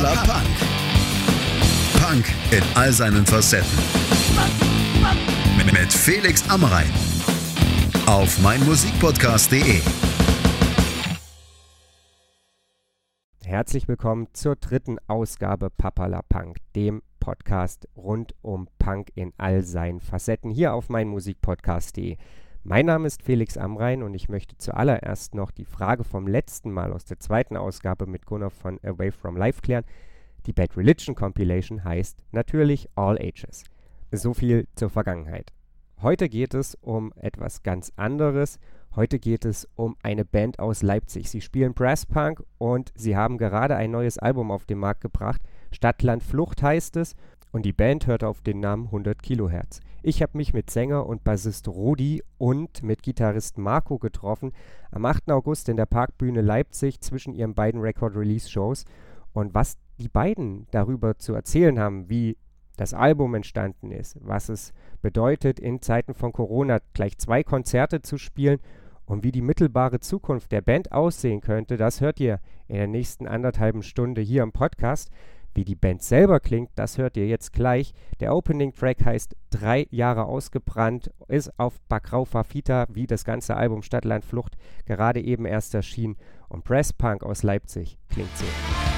Papala Punk. Punk in all seinen Facetten. Mit Felix Amrain. Auf meinmusikpodcast.de. Herzlich willkommen zur dritten Ausgabe Papala Punk, dem Podcast rund um Punk in all seinen Facetten hier auf meinmusikpodcast.de. Mein Name ist Felix Amrain und ich möchte zuallererst noch die Frage vom letzten Mal aus der zweiten Ausgabe mit Gunnar von Away From Life klären. Die Bad Religion Compilation heißt natürlich All Ages. So viel zur Vergangenheit. Heute geht es um etwas ganz anderes. Heute geht es um eine Band aus Leipzig. Sie spielen Brass-Punk und sie haben gerade ein neues Album auf den Markt gebracht. Stadt, Land, Flucht heißt es. Und die Band hört auf den Namen 100 Kilohertz. Ich habe mich mit Sänger und Bassist Rudi und mit Gitarrist Marco getroffen am 8. August in der Parkbühne Leipzig zwischen ihren beiden Record-Release-Shows. Und was die beiden darüber zu erzählen haben, wie das Album entstanden ist, was es bedeutet, in Zeiten von Corona gleich 2 Konzerte zu spielen und wie die mittelbare Zukunft der Band aussehen könnte, das hört ihr in der nächsten anderthalben Stunde hier im Podcast. Wie die Band selber klingt, das hört ihr jetzt gleich. Der Opening-Track heißt 3 Jahre ausgebrannt, ist auf Bacrau Fafita, wie das ganze Album Stadt, Land, Flucht, gerade eben erst erschienen. Und Brass-Punk aus Leipzig klingt so.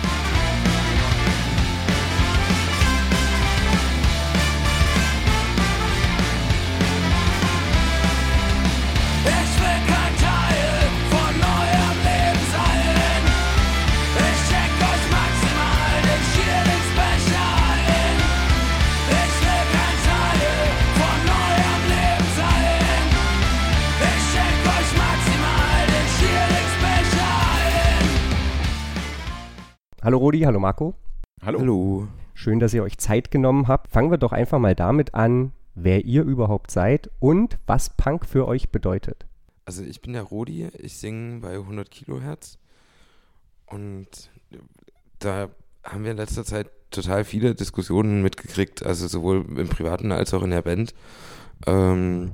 Hallo Rudi, hallo Marco. Hallo. Schön, dass ihr euch Zeit genommen habt. Fangen wir doch einfach mal damit an, wer ihr überhaupt seid und was Punk für euch bedeutet. Also ich bin der Rudi, ich singe bei 100 Kilohertz und da haben wir in letzter Zeit total viele Diskussionen mitgekriegt, also sowohl im Privaten als auch in der Band. Und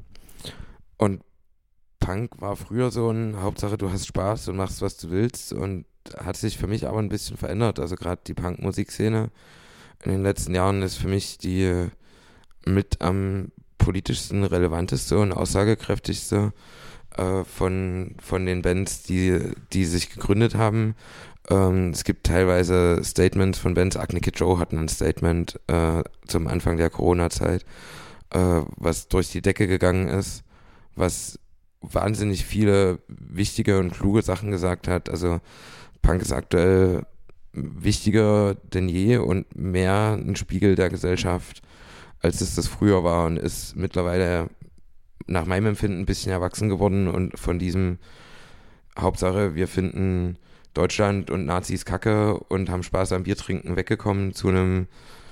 Punk war früher so ein Hauptsache, du hast Spaß und machst, was du willst, und hat sich für mich aber ein bisschen verändert. Also gerade die Punk-Musikszene in den letzten Jahren ist für mich die mit am politischsten relevanteste und aussagekräftigste von den Bands, die sich gegründet haben. Es gibt teilweise Statements von Bands. Agni Kid Joe hatten ein Statement zum Anfang der Corona-Zeit, was durch die Decke gegangen ist, was wahnsinnig viele wichtige und kluge Sachen gesagt hat. Also Punk ist aktuell wichtiger denn je und mehr ein Spiegel der Gesellschaft, als es das früher war, und ist mittlerweile nach meinem Empfinden ein bisschen erwachsen geworden und von diesem Hauptsache, wir finden Deutschland und Nazis kacke und haben Spaß am Biertrinken weggekommen zu einem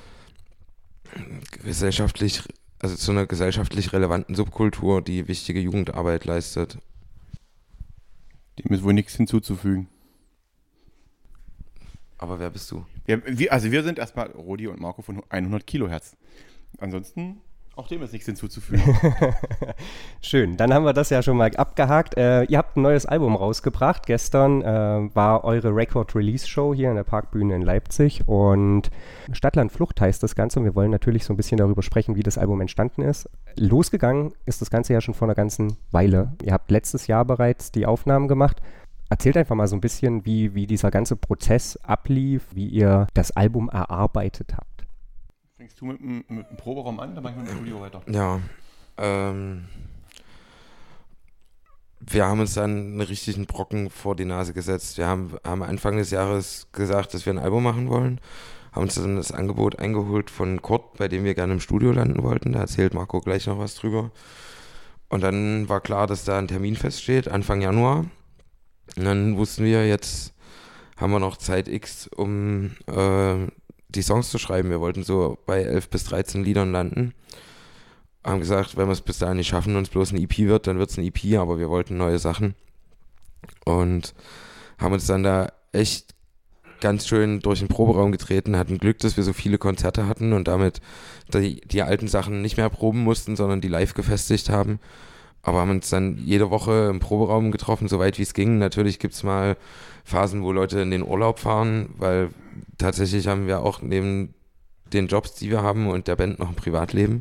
zu einer gesellschaftlich relevanten Subkultur, die wichtige Jugendarbeit leistet. Dem ist wohl nichts hinzuzufügen. Aber wer bist du? Wir sind erstmal Rudi und Marco von 100 Kilohertz. Ansonsten, auch dem ist nichts hinzuzufügen. Schön, dann haben wir das ja schon mal abgehakt. Ihr habt ein neues Album rausgebracht. Gestern war eure Record-Release-Show hier in der Parkbühne in Leipzig und Stadt, Land, Flucht heißt das Ganze, und wir wollen natürlich so ein bisschen darüber sprechen, wie das Album entstanden ist. Losgegangen ist das Ganze ja schon vor einer ganzen Weile. Ihr habt letztes Jahr bereits die Aufnahmen gemacht. Erzählt einfach mal so ein bisschen, wie dieser ganze Prozess ablief, wie ihr das Album erarbeitet habt. Fängst du mit dem Proberaum an, dann machen wir mit dem Studio weiter. Ja, wir haben uns dann einen richtigen Brocken vor die Nase gesetzt. Wir haben Anfang des Jahres gesagt, dass wir ein Album machen wollen, haben uns dann das Angebot eingeholt von Kurt, bei dem wir gerne im Studio landen wollten. Da erzählt Marco gleich noch was drüber. Und dann war klar, dass da ein Termin feststeht, Anfang Januar. Und dann wussten wir, jetzt haben wir noch Zeit X, um die Songs zu schreiben. Wir wollten so bei 11 bis 13 Liedern landen. Haben gesagt, wenn wir es bis dahin nicht schaffen und es bloß ein EP wird, dann wird es ein EP, aber wir wollten neue Sachen. Und haben uns dann da echt ganz schön durch den Proberaum getreten, hatten Glück, dass wir so viele Konzerte hatten und damit die alten Sachen nicht mehr proben mussten, sondern die live gefestigt haben. Aber haben uns dann jede Woche im Proberaum getroffen, so weit wie es ging. Natürlich gibt es mal Phasen, wo Leute in den Urlaub fahren, weil tatsächlich haben wir auch neben den Jobs, die wir haben und der Band noch ein Privatleben,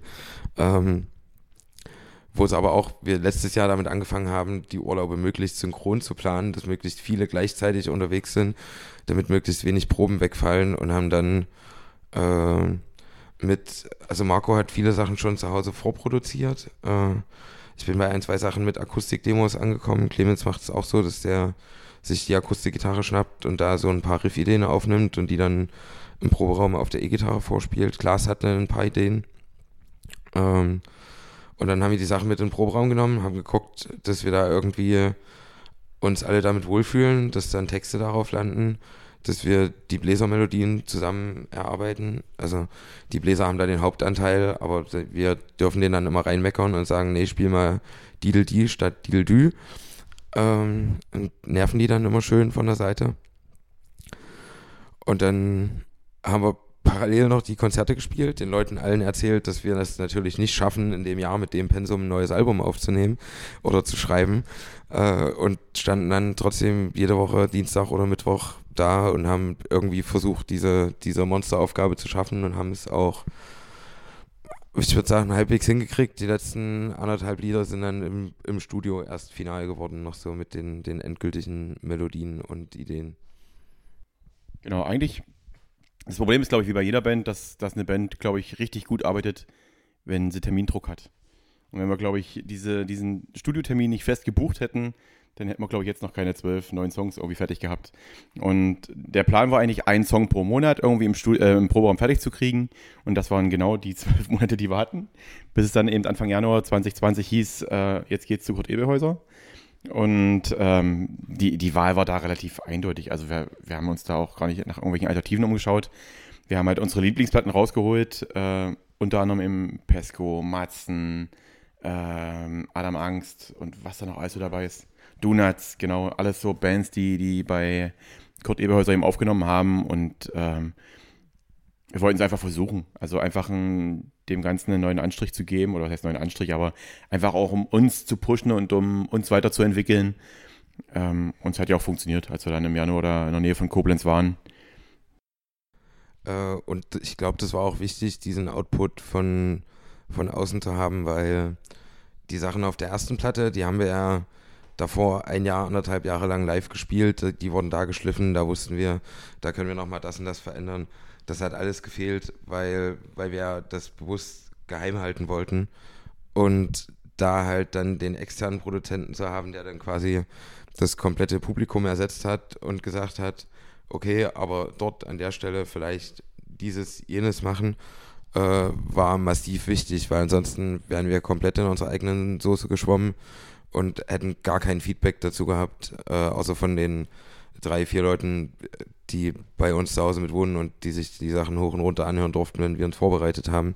wo es aber auch, wir letztes Jahr damit angefangen haben, die Urlaube möglichst synchron zu planen, dass möglichst viele gleichzeitig unterwegs sind, damit möglichst wenig Proben wegfallen und haben dann also Marco hat viele Sachen schon zu Hause vorproduziert. Ich bin bei 1, 2 Sachen mit Akustikdemos angekommen. Clemens macht es auch so, dass der sich die Akustikgitarre schnappt und da so ein paar Riffideen aufnimmt und die dann im Proberaum auf der E-Gitarre vorspielt. Klaas hatte ein paar Ideen. Und dann haben wir die Sachen mit in den Proberaum genommen, haben geguckt, dass wir da irgendwie uns alle damit wohlfühlen, dass dann Texte darauf landen, dass wir die Bläsermelodien zusammen erarbeiten. Also die Bläser haben da den Hauptanteil, aber wir dürfen den dann immer reinmeckern und sagen, nee, spiel mal Didel-Di statt Didel-Dü. Und nerven die dann immer schön von der Seite. Und dann haben wir parallel noch die Konzerte gespielt, den Leuten allen erzählt, dass wir das natürlich nicht schaffen, in dem Jahr mit dem Pensum ein neues Album aufzunehmen oder zu schreiben. Und standen dann trotzdem jede Woche Dienstag oder Mittwoch da und haben irgendwie versucht, diese Monsteraufgabe zu schaffen und haben es auch, ich würde sagen, halbwegs hingekriegt. Die letzten 1,5 Lieder sind dann im Studio erst final geworden, noch so mit den endgültigen Melodien und Ideen. Genau, eigentlich, das Problem ist, glaube ich, wie bei jeder Band, dass eine Band, glaube ich, richtig gut arbeitet, wenn sie Termindruck hat. Und wenn wir, glaube ich, diesen Studiotermin nicht fest gebucht hätten, dann hätten wir, glaube ich, jetzt noch keine 12 neuen Songs irgendwie fertig gehabt. Und der Plan war eigentlich, einen Song pro Monat irgendwie im Proberaum fertig zu kriegen. Und das waren genau die 12 Monate, die wir hatten. Bis es dann eben Anfang Januar 2020 hieß, jetzt geht's zu Kurt Eberhäuser. Und die Wahl war da relativ eindeutig. Also wir haben uns da auch gar nicht nach irgendwelchen Alternativen umgeschaut. Wir haben halt unsere Lieblingsplatten rausgeholt, unter anderem im Pesco, Matzen, Adam Angst und was da noch alles so dabei ist. Donuts, genau, alles so Bands, die bei Kurt Eberhäuser eben aufgenommen haben und wir wollten es einfach versuchen, also einfach dem Ganzen einen neuen Anstrich zu geben, oder was heißt neuen Anstrich, aber einfach auch um uns zu pushen und um uns weiterzuentwickeln. Und es hat ja auch funktioniert, als wir dann im Januar da in der Nähe von Koblenz waren. Und ich glaube, das war auch wichtig, diesen Output von außen zu haben, weil die Sachen auf der ersten Platte, die haben wir ja davor 1 Jahr, 1,5 Jahre lang live gespielt, die wurden da geschliffen, da wussten wir, da können wir nochmal das und das verändern. Das hat alles gefehlt, weil wir das bewusst geheim halten wollten und da halt dann den externen Produzenten zu haben, der dann quasi das komplette Publikum ersetzt hat und gesagt hat, okay, aber dort an der Stelle vielleicht jenes machen, war massiv wichtig, weil ansonsten wären wir komplett in unserer eigenen Soße geschwommen und hätten gar kein Feedback dazu gehabt, außer von den 3, 4 Leuten, die bei uns zu Hause mit wohnen und die sich die Sachen hoch und runter anhören durften, wenn wir uns vorbereitet haben.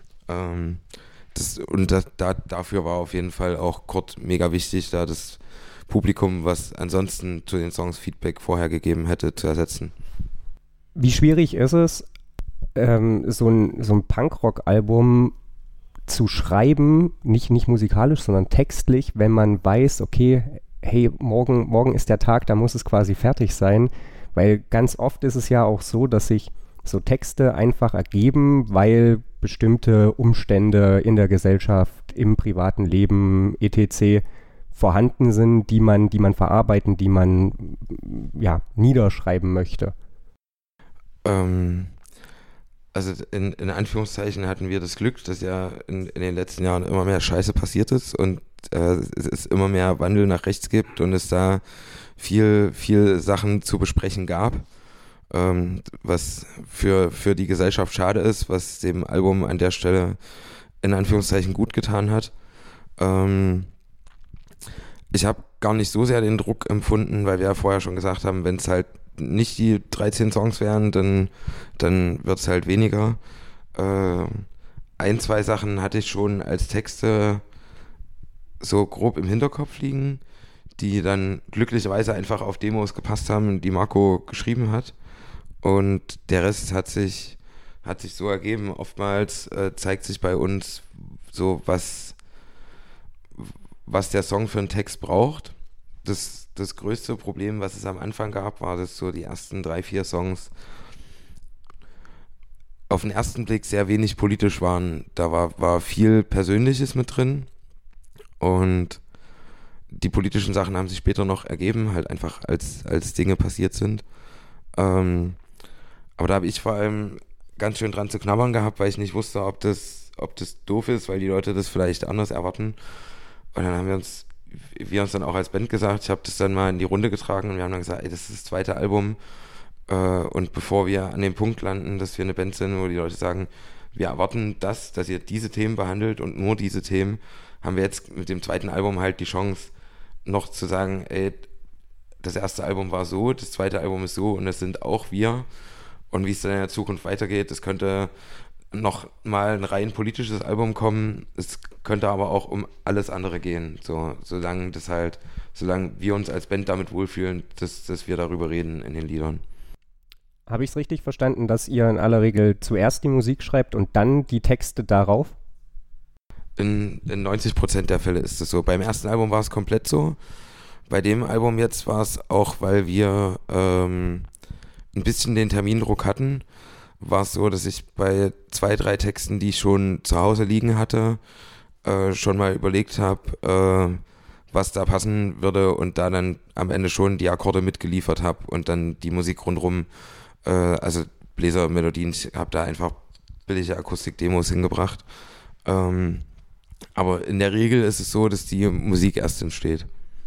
Dafür war auf jeden Fall auch Kurt mega wichtig, da das Publikum, was ansonsten zu den Songs Feedback vorher gegeben hätte, zu ersetzen. Wie schwierig ist es, so ein Punkrock-Album zu schreiben, nicht musikalisch, sondern textlich, wenn man weiß, okay, hey, morgen ist der Tag, da muss es quasi fertig sein, weil ganz oft ist es ja auch so, dass sich so Texte einfach ergeben, weil bestimmte Umstände in der Gesellschaft, im privaten Leben, etc. vorhanden sind, die man verarbeiten, die man niederschreiben möchte. Also in Anführungszeichen hatten wir das Glück, dass ja in den letzten Jahren immer mehr Scheiße passiert ist und es immer mehr Wandel nach rechts gibt und es da viel Sachen zu besprechen gab, was für die Gesellschaft schade ist, was dem Album an der Stelle in Anführungszeichen gut getan hat. Ich habe gar nicht so sehr den Druck empfunden, weil wir ja vorher schon gesagt haben, wenn es halt nicht die 13 Songs wären, dann wird es halt weniger. 1, 2 Sachen hatte ich schon als Texte so grob im Hinterkopf liegen, die dann glücklicherweise einfach auf Demos gepasst haben, die Marco geschrieben hat. Und der Rest hat sich so ergeben. Oftmals zeigt sich bei uns so, was der Song für einen Text braucht. Das größte Problem, was es am Anfang gab, war, dass so die ersten 3, 4 Songs auf den ersten Blick sehr wenig politisch waren. Da war viel Persönliches mit drin und die politischen Sachen haben sich später noch ergeben, halt einfach als Dinge passiert sind. Aber da habe ich vor allem ganz schön dran zu knabbern gehabt, weil ich nicht wusste, ob das doof ist, weil die Leute das vielleicht anders erwarten. Und dann haben wir uns dann auch als Band gesagt, ich habe das dann mal in die Runde getragen und wir haben dann gesagt, ey, das ist das zweite Album und bevor wir an dem Punkt landen, dass wir eine Band sind, wo die Leute sagen, wir erwarten dass ihr diese Themen behandelt und nur diese Themen, haben wir jetzt mit dem zweiten Album halt die Chance, noch zu sagen, ey, das erste Album war so, das zweite Album ist so und das sind auch wir. Und wie es dann in der Zukunft weitergeht, es könnte noch mal ein rein politisches Album kommen, es könnte aber auch um alles andere gehen. So, solange wir uns als Band damit wohlfühlen, dass wir darüber reden in den Liedern. Habe ich es richtig verstanden, dass ihr in aller Regel zuerst die Musik schreibt und dann die Texte darauf? In 90% der Fälle ist es so. Beim ersten Album war es komplett so. Bei dem Album jetzt war es auch, weil wir ein bisschen den Termindruck hatten, war es so, dass ich bei 2, 3 Texten, die ich schon zu Hause liegen hatte, schon mal überlegt habe, was da passen würde und da dann am Ende schon die Akkorde mitgeliefert habe und dann die Musik rundherum, also Bläser, Melodien, ich habe da einfach billige Akustik-Demos hingebracht. Aber in der Regel ist es so, dass die Musik erst entsteht.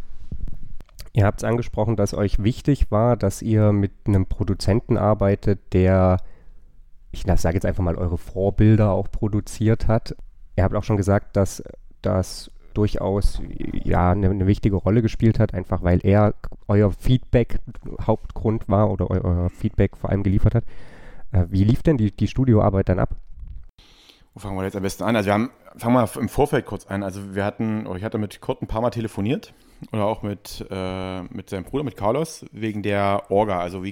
Ihr habt es angesprochen, dass euch wichtig war, dass ihr mit einem Produzenten arbeitet, der, ich sage jetzt einfach mal, eure Vorbilder auch produziert hat. Ihr habt auch schon gesagt, dass das durchaus ja eine wichtige Rolle gespielt hat, einfach weil er euer Feedback Hauptgrund war oder euer Feedback vor allem geliefert hat. Wie lief denn die Studioarbeit dann ab? Wo fangen wir jetzt am besten an? Also fangen wir im Vorfeld kurz an. Also ich hatte mit Kurt ein paar Mal telefoniert oder auch mit seinem Bruder, mit Carlos, wegen der Orga. Also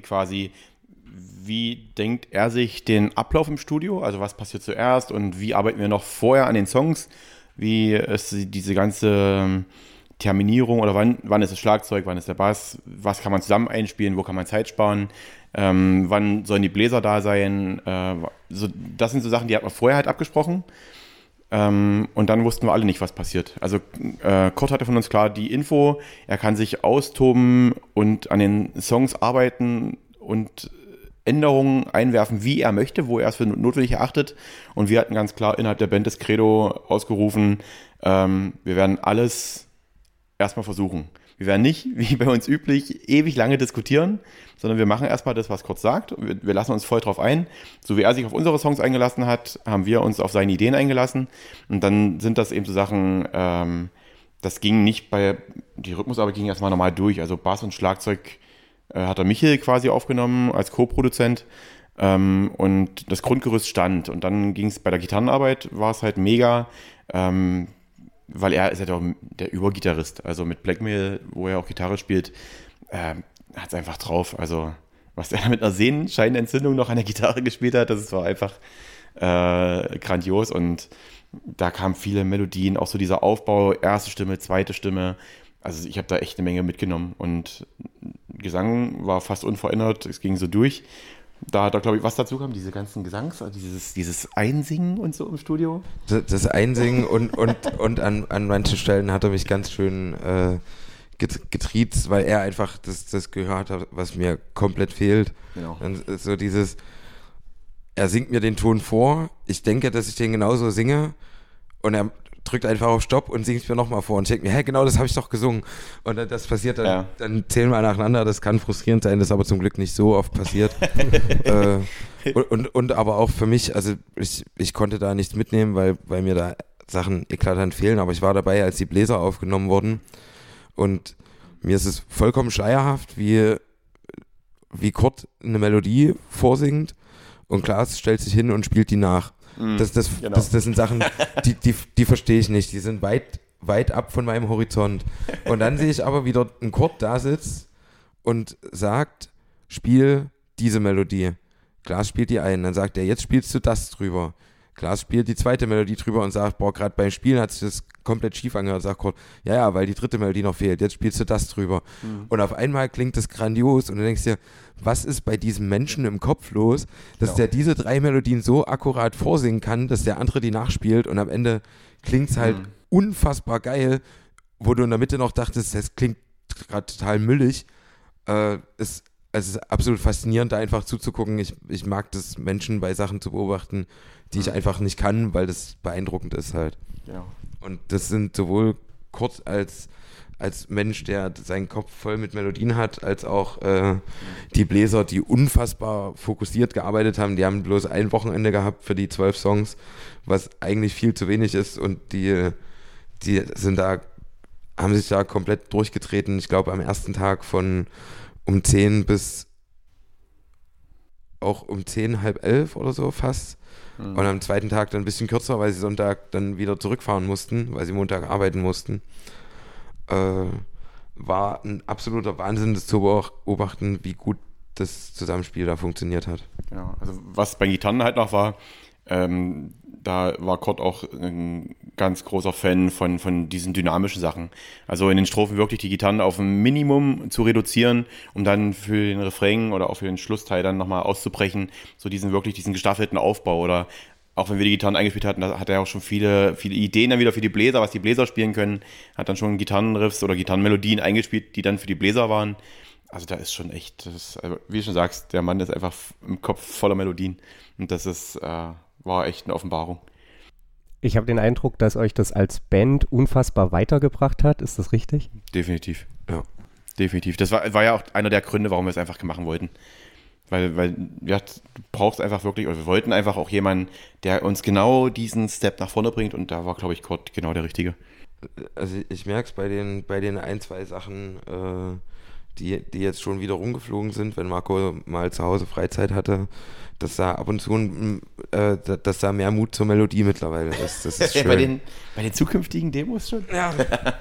wie denkt er sich den Ablauf im Studio? Also was passiert zuerst und wie arbeiten wir noch vorher an den Songs? Wie ist diese ganze Terminierung oder wann ist das Schlagzeug, wann ist der Bass? Was kann man zusammen einspielen? Wo kann man Zeit sparen? Wann sollen die Bläser da sein? Das sind so Sachen, die hat man vorher halt abgesprochen. Und dann wussten wir alle nicht, was passiert. Also Kurt hatte von uns klar die Info, er kann sich austoben und an den Songs arbeiten und Änderungen einwerfen, wie er möchte, wo er es für notwendig erachtet. Und wir hatten ganz klar innerhalb der Band das Credo ausgerufen, wir werden alles erstmal versuchen. Wir werden nicht, wie bei uns üblich, ewig lange diskutieren, sondern wir machen erstmal das, was Kurt sagt. Wir lassen uns voll drauf ein. So wie er sich auf unsere Songs eingelassen hat, haben wir uns auf seine Ideen eingelassen. Und dann sind das eben so Sachen, das ging nicht die Rhythmusarbeit ging erstmal normal durch. Also Bass und Schlagzeug hat der Michel quasi aufgenommen als Co-Produzent. Und das Grundgerüst stand. Und dann ging es bei der Gitarrenarbeit, war es halt mega, weil er ist ja doch der Übergitarrist. Also mit Blackmail, wo er auch Gitarre spielt, hat es einfach drauf. Also was er mit einer Sehnenscheinentzündung noch an der Gitarre gespielt hat, das war einfach grandios. Und da kamen viele Melodien, auch so dieser Aufbau, erste Stimme, zweite Stimme. Also ich habe da echt eine Menge mitgenommen. Und Gesang war fast unverändert, es ging so durch. Da hat er, glaube ich, was dazu kam, diese ganzen also dieses Einsingen und so im Studio. Das Einsingen und an manchen Stellen hat er mich ganz schön getriezt, weil er einfach das gehört hat, was mir komplett fehlt. Genau. Dann so er singt mir den Ton vor, ich denke, dass ich den genauso singe und er drückt einfach auf Stopp und singt mir nochmal vor und denkt mir, genau das habe ich doch gesungen. Und das passiert dann 10-mal nacheinander, das kann frustrierend sein, das ist aber zum Glück nicht so oft passiert. und aber auch für mich, also ich konnte da nichts mitnehmen, weil mir da Sachen eklatant fehlen, aber ich war dabei, als die Bläser aufgenommen wurden und mir ist es vollkommen schleierhaft, wie Kurt eine Melodie vorsingt und Klaas stellt sich hin und spielt die nach. Das sind Sachen, die verstehe ich nicht. Die sind weit ab von meinem Horizont. Und dann sehe ich aber wieder einen Kurt da sitzt und sagt, spiel diese Melodie. Klaas spielt die ein. Dann sagt er, jetzt spielst du das drüber. Klaas spielt die zweite Melodie drüber und sagt, boah, gerade beim Spielen hat sich das komplett schief angehört. Sagt Kurt, ja, weil die dritte Melodie noch fehlt, jetzt spielst du das drüber. Und auf einmal klingt das grandios und du denkst dir, was ist bei diesem Menschen im Kopf los, dass der diese 3 Melodien so akkurat vorsingen kann, dass der andere die nachspielt und am Ende klingt es halt unfassbar geil, wo du in der Mitte noch dachtest, das klingt gerade total müllig. Es ist absolut faszinierend, da einfach zuzugucken. Ich mag das, Menschen bei Sachen zu beobachten, die ich einfach nicht kann, weil das beeindruckend ist halt. Genau. Und das sind sowohl Kurt als Mensch, der seinen Kopf voll mit Melodien hat, als auch die Bläser, die unfassbar fokussiert gearbeitet haben. Die haben bloß ein Wochenende gehabt für die 12 Songs, was eigentlich viel zu wenig ist, und die haben sich da komplett durchgetreten. Ich glaube, am ersten Tag von um 10 bis auch um 10, halb 11 oder so fast. Und am zweiten Tag dann ein bisschen kürzer, weil sie Sonntag dann wieder zurückfahren mussten, weil sie Montag arbeiten mussten. War ein absoluter Wahnsinn, das zu beobachten, wie gut das Zusammenspiel da funktioniert hat. Ja, also was bei Gitarren halt noch war, da war Kurt auch ein ganz großer Fan von diesen dynamischen Sachen. Also in den Strophen wirklich die Gitarren auf ein Minimum zu reduzieren, um dann für den Refrain oder auch für den Schlussteil dann nochmal auszubrechen, so diesen gestaffelten Aufbau. Oder auch wenn wir die Gitarren eingespielt hatten, da hat er auch schon viele Ideen dann wieder für die Bläser, was die Bläser spielen können, hat dann schon Gitarrenriffs oder Gitarrenmelodien eingespielt, die dann für die Bläser waren. Also da ist schon echt, also wie du schon sagst, der Mann ist einfach im Kopf voller Melodien, und das ist war echt eine Offenbarung. Ich habe den Eindruck, dass euch das als Band unfassbar weitergebracht hat. Ist das richtig? Definitiv, ja. Definitiv. Das war ja auch einer der Gründe, warum wir es einfach machen wollten. Weil ja, du brauchst einfach wirklich, oder wir wollten einfach auch jemanden, der uns genau diesen Step nach vorne bringt, und da war, glaube ich, Kurt genau der Richtige. Also ich merke es bei den ein, zwei Sachen, die jetzt schon wieder rumgeflogen sind, wenn Marco mal zu Hause Freizeit hatte, dass da ab und zu dass da mehr Mut zur Melodie mittlerweile ist. Das ist schön. Bei den zukünftigen Demos schon? Ja.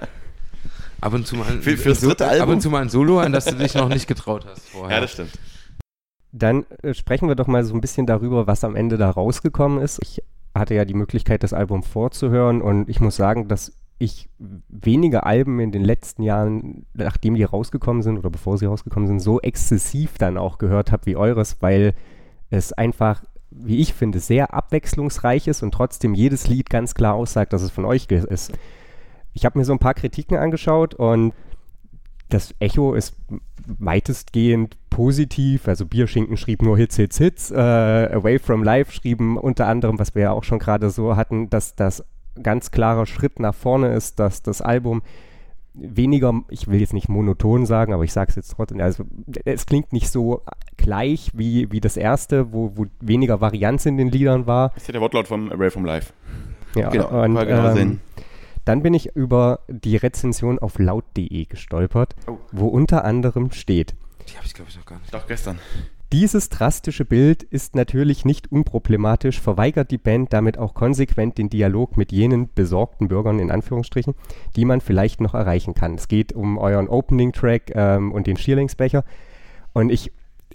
Ab und zu mal fürs dritte Album? Ab und zu mal ein Solo, an das du dich noch nicht getraut hast vorher. Ja, das stimmt. Dann sprechen wir doch mal so ein bisschen darüber, was am Ende da rausgekommen ist. Ich hatte ja die Möglichkeit, das Album vorzuhören, und ich muss sagen, dass ich wenige Alben in den letzten Jahren, nachdem die rausgekommen sind oder bevor sie rausgekommen sind, so exzessiv dann auch gehört habe wie eures, weil es einfach, wie ich finde, sehr abwechslungsreich ist und trotzdem jedes Lied ganz klar aussagt, dass es von euch ist. Ich habe mir so ein paar Kritiken angeschaut, und das Echo ist weitestgehend positiv. Also Bierschinken schrieb nur Hits, Hits, Hits. Away from Life schrieben unter anderem, was wir ja auch schon gerade so hatten, dass das ganz klarer Schritt nach vorne ist, dass das Album weniger, ich will jetzt nicht monoton sagen, aber ich sage es jetzt trotzdem, also es klingt nicht so gleich wie das erste, wo weniger Varianz in den Liedern war. Das ist ja der Wortlaut vom Away from Life. Ja, genau, und dann bin ich über die Rezension auf laut.de gestolpert, wo unter anderem steht: Die habe ich, glaube ich, noch gar nicht. Doch, gestern. Dieses drastische Bild ist natürlich nicht unproblematisch, verweigert die Band damit auch konsequent den Dialog mit jenen besorgten Bürgern, in Anführungsstrichen, die man vielleicht noch erreichen kann. Es geht um euren Opening-Track und den Schierlingsbecher. Und ich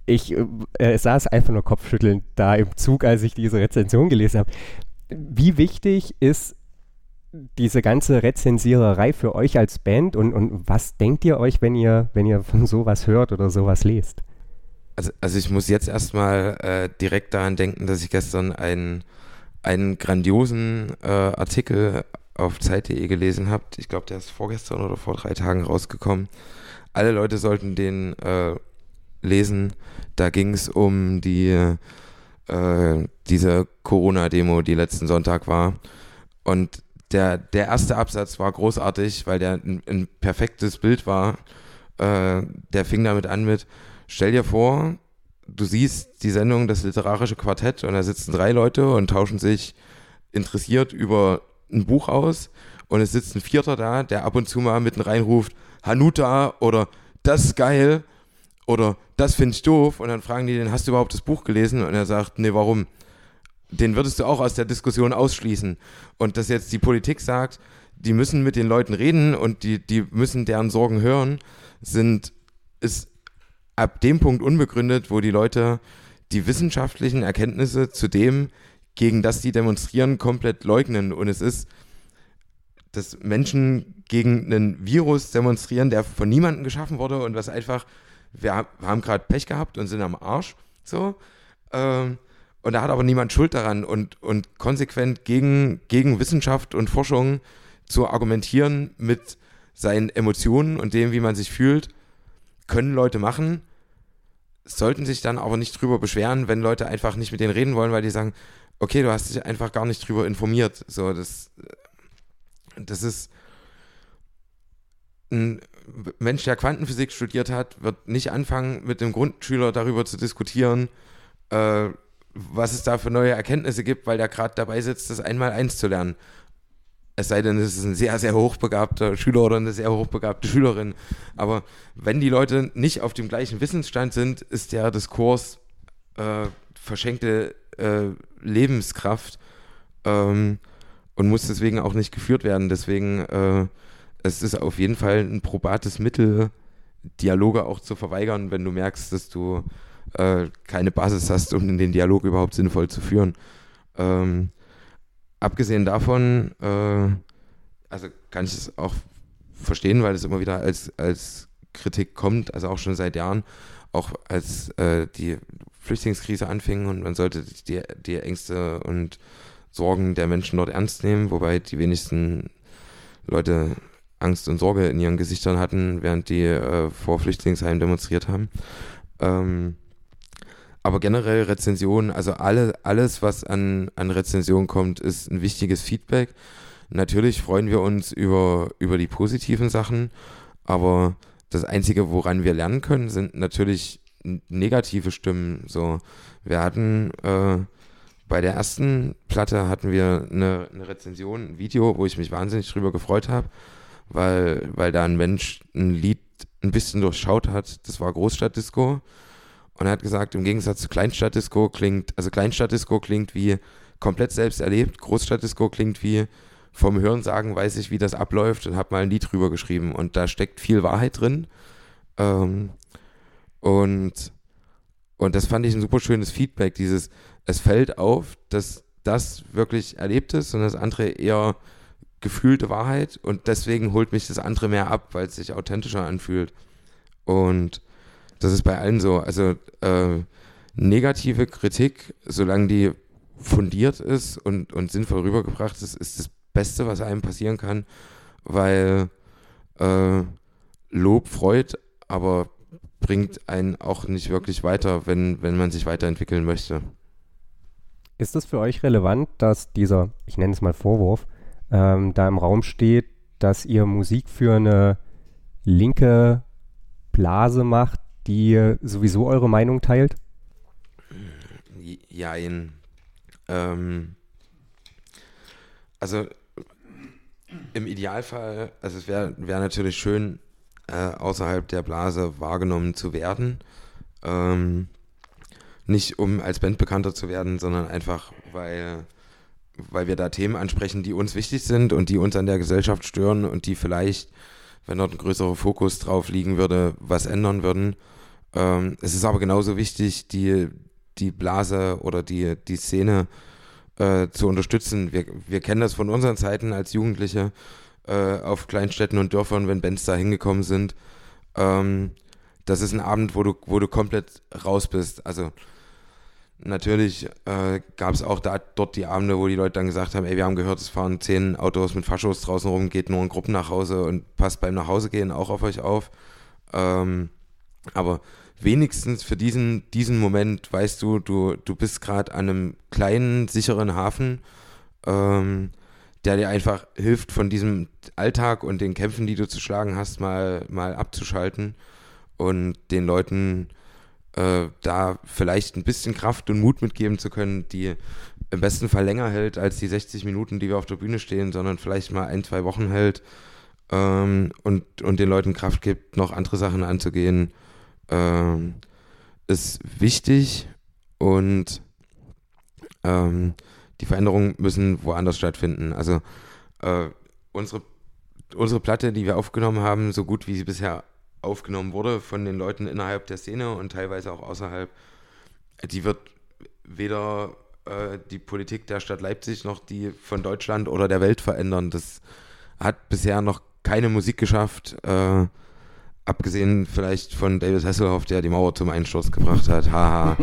saß einfach nur kopfschüttelnd da im Zug, als ich diese Rezension gelesen habe. Wie wichtig ist diese ganze Rezensiererei für euch als Band, und was denkt ihr euch, wenn ihr von sowas hört oder sowas lest? Also ich muss jetzt erstmal direkt daran denken, dass ich gestern einen grandiosen Artikel auf Zeit.de gelesen habe. Ich glaube, der ist vorgestern oder vor 3 Tagen rausgekommen. Alle Leute sollten den lesen. Da ging es um diese Corona-Demo, die letzten Sonntag war. Und der erste Absatz war großartig, weil der ein perfektes Bild war. Der fing damit an mit: Stell dir vor, du siehst die Sendung Das literarische Quartett, und da sitzen 3 Leute und tauschen sich interessiert über ein Buch aus, und es sitzt ein 4. da, der ab und zu mal mitten reinruft, Hanuta oder das ist geil oder das finde ich doof, und dann fragen die den, hast du überhaupt das Buch gelesen? Und er sagt, nee, warum? Den würdest du auch aus der Diskussion ausschließen. Und dass jetzt die Politik sagt, die müssen mit den Leuten reden und die müssen deren Sorgen hören, ist ab dem Punkt unbegründet, wo die Leute die wissenschaftlichen Erkenntnisse zu dem gegen das die demonstrieren, komplett leugnen. Und es ist, dass Menschen gegen einen Virus demonstrieren, der von niemandem geschaffen wurde und was einfach, wir haben gerade Pech gehabt und sind am Arsch, so. Und da hat aber niemand Schuld daran und konsequent gegen Wissenschaft und Forschung zu argumentieren mit seinen Emotionen und dem, wie man sich fühlt, können Leute machen, sollten sich dann aber nicht drüber beschweren, wenn Leute einfach nicht mit denen reden wollen, weil die sagen, okay, du hast dich einfach gar nicht drüber informiert. So, das ist ein Mensch, der Quantenphysik studiert hat, wird nicht anfangen, mit einem Grundschüler darüber zu diskutieren, was es da für neue Erkenntnisse gibt, weil der gerade dabei sitzt, das 1x1 zu lernen. Es sei denn, es ist ein sehr, sehr hochbegabter Schüler oder eine sehr hochbegabte Schülerin. Aber wenn die Leute nicht auf dem gleichen Wissensstand sind, ist der Diskurs verschenkte Lebenskraft und muss deswegen auch nicht geführt werden. Deswegen es ist auf jeden Fall ein probates Mittel, Dialoge auch zu verweigern, wenn du merkst, dass du keine Basis hast, um den Dialog überhaupt sinnvoll zu führen. Abgesehen davon, also kann ich es auch verstehen, weil es immer wieder als Kritik kommt, also auch schon seit Jahren, auch als die Flüchtlingskrise anfing und man sollte die Ängste und Sorgen der Menschen dort ernst nehmen, wobei die wenigsten Leute Angst und Sorge in ihren Gesichtern hatten, während die vor Flüchtlingsheimen demonstriert haben. Aber generell Rezensionen, also alles, was an Rezensionen kommt, ist ein wichtiges Feedback. Natürlich freuen wir uns über die positiven Sachen, aber das Einzige, woran wir lernen können, sind natürlich negative Stimmen. So, wir hatten bei der ersten Platte hatten wir eine Rezension, ein Video, wo ich mich wahnsinnig drüber gefreut habe, weil da ein Mensch ein Lied ein bisschen durchschaut hat. Das war Großstadtdisco. Und er hat gesagt, im Gegensatz zu Kleinstadtdisco klingt wie komplett selbst erlebt. Großstadtdisco klingt wie vom Hörensagen weiß ich, wie das abläuft und habe mal ein Lied drüber geschrieben. Und da steckt viel Wahrheit drin. Und das fand ich ein super schönes Feedback. Es fällt auf, dass das wirklich erlebt ist und das andere eher gefühlte Wahrheit. Und deswegen holt mich das andere mehr ab, weil es sich authentischer anfühlt. Und das ist bei allen so. Also negative Kritik, solange die fundiert ist und sinnvoll rübergebracht ist, ist das Beste, was einem passieren kann, weil Lob freut, aber bringt einen auch nicht wirklich weiter, wenn man sich weiterentwickeln möchte. Ist es für euch relevant, dass dieser, ich nenne es mal Vorwurf, da im Raum steht, dass ihr Musik für eine linke Blase macht, die sowieso eure Meinung teilt? Jein. Also im Idealfall, also es wäre natürlich schön, außerhalb der Blase wahrgenommen zu werden. Nicht um als Band bekannter zu werden, sondern einfach, weil wir da Themen ansprechen, die uns wichtig sind und die uns an der Gesellschaft stören und die vielleicht, wenn dort ein größerer Fokus drauf liegen würde, was ändern würden. Es ist aber genauso wichtig, die Blase oder die Szene zu unterstützen. Wir kennen das von unseren Zeiten als Jugendliche auf Kleinstädten und Dörfern, wenn Bands da hingekommen sind. Das ist ein Abend, wo du komplett raus bist. Also natürlich gab es auch dort die Abende, wo die Leute dann gesagt haben, ey, wir haben gehört, es fahren 10 Autos mit Faschos draußen rum, geht nur in Gruppen nach Hause und passt beim Nachhausegehen auch auf euch auf. Aber wenigstens für diesen Moment weißt du bist gerade an einem kleinen, sicheren Hafen, der dir einfach hilft, von diesem Alltag und den Kämpfen, die du zu schlagen hast, mal abzuschalten und den Leuten da vielleicht ein bisschen Kraft und Mut mitgeben zu können, die im besten Fall länger hält als die 60 Minuten, die wir auf der Bühne stehen, sondern vielleicht mal 1-2 Wochen hält und den Leuten Kraft gibt, noch andere Sachen anzugehen, ist wichtig und die Veränderungen müssen woanders stattfinden. Also unsere Platte, die wir aufgenommen haben, so gut wie sie bisher aufgenommen wurde von den Leuten innerhalb der Szene und teilweise auch außerhalb, die wird weder die Politik der Stadt Leipzig noch die von Deutschland oder der Welt verändern. Das hat bisher noch keine Musik geschafft, abgesehen vielleicht von David Hasselhoff, der die Mauer zum Einsturz gebracht hat. Haha.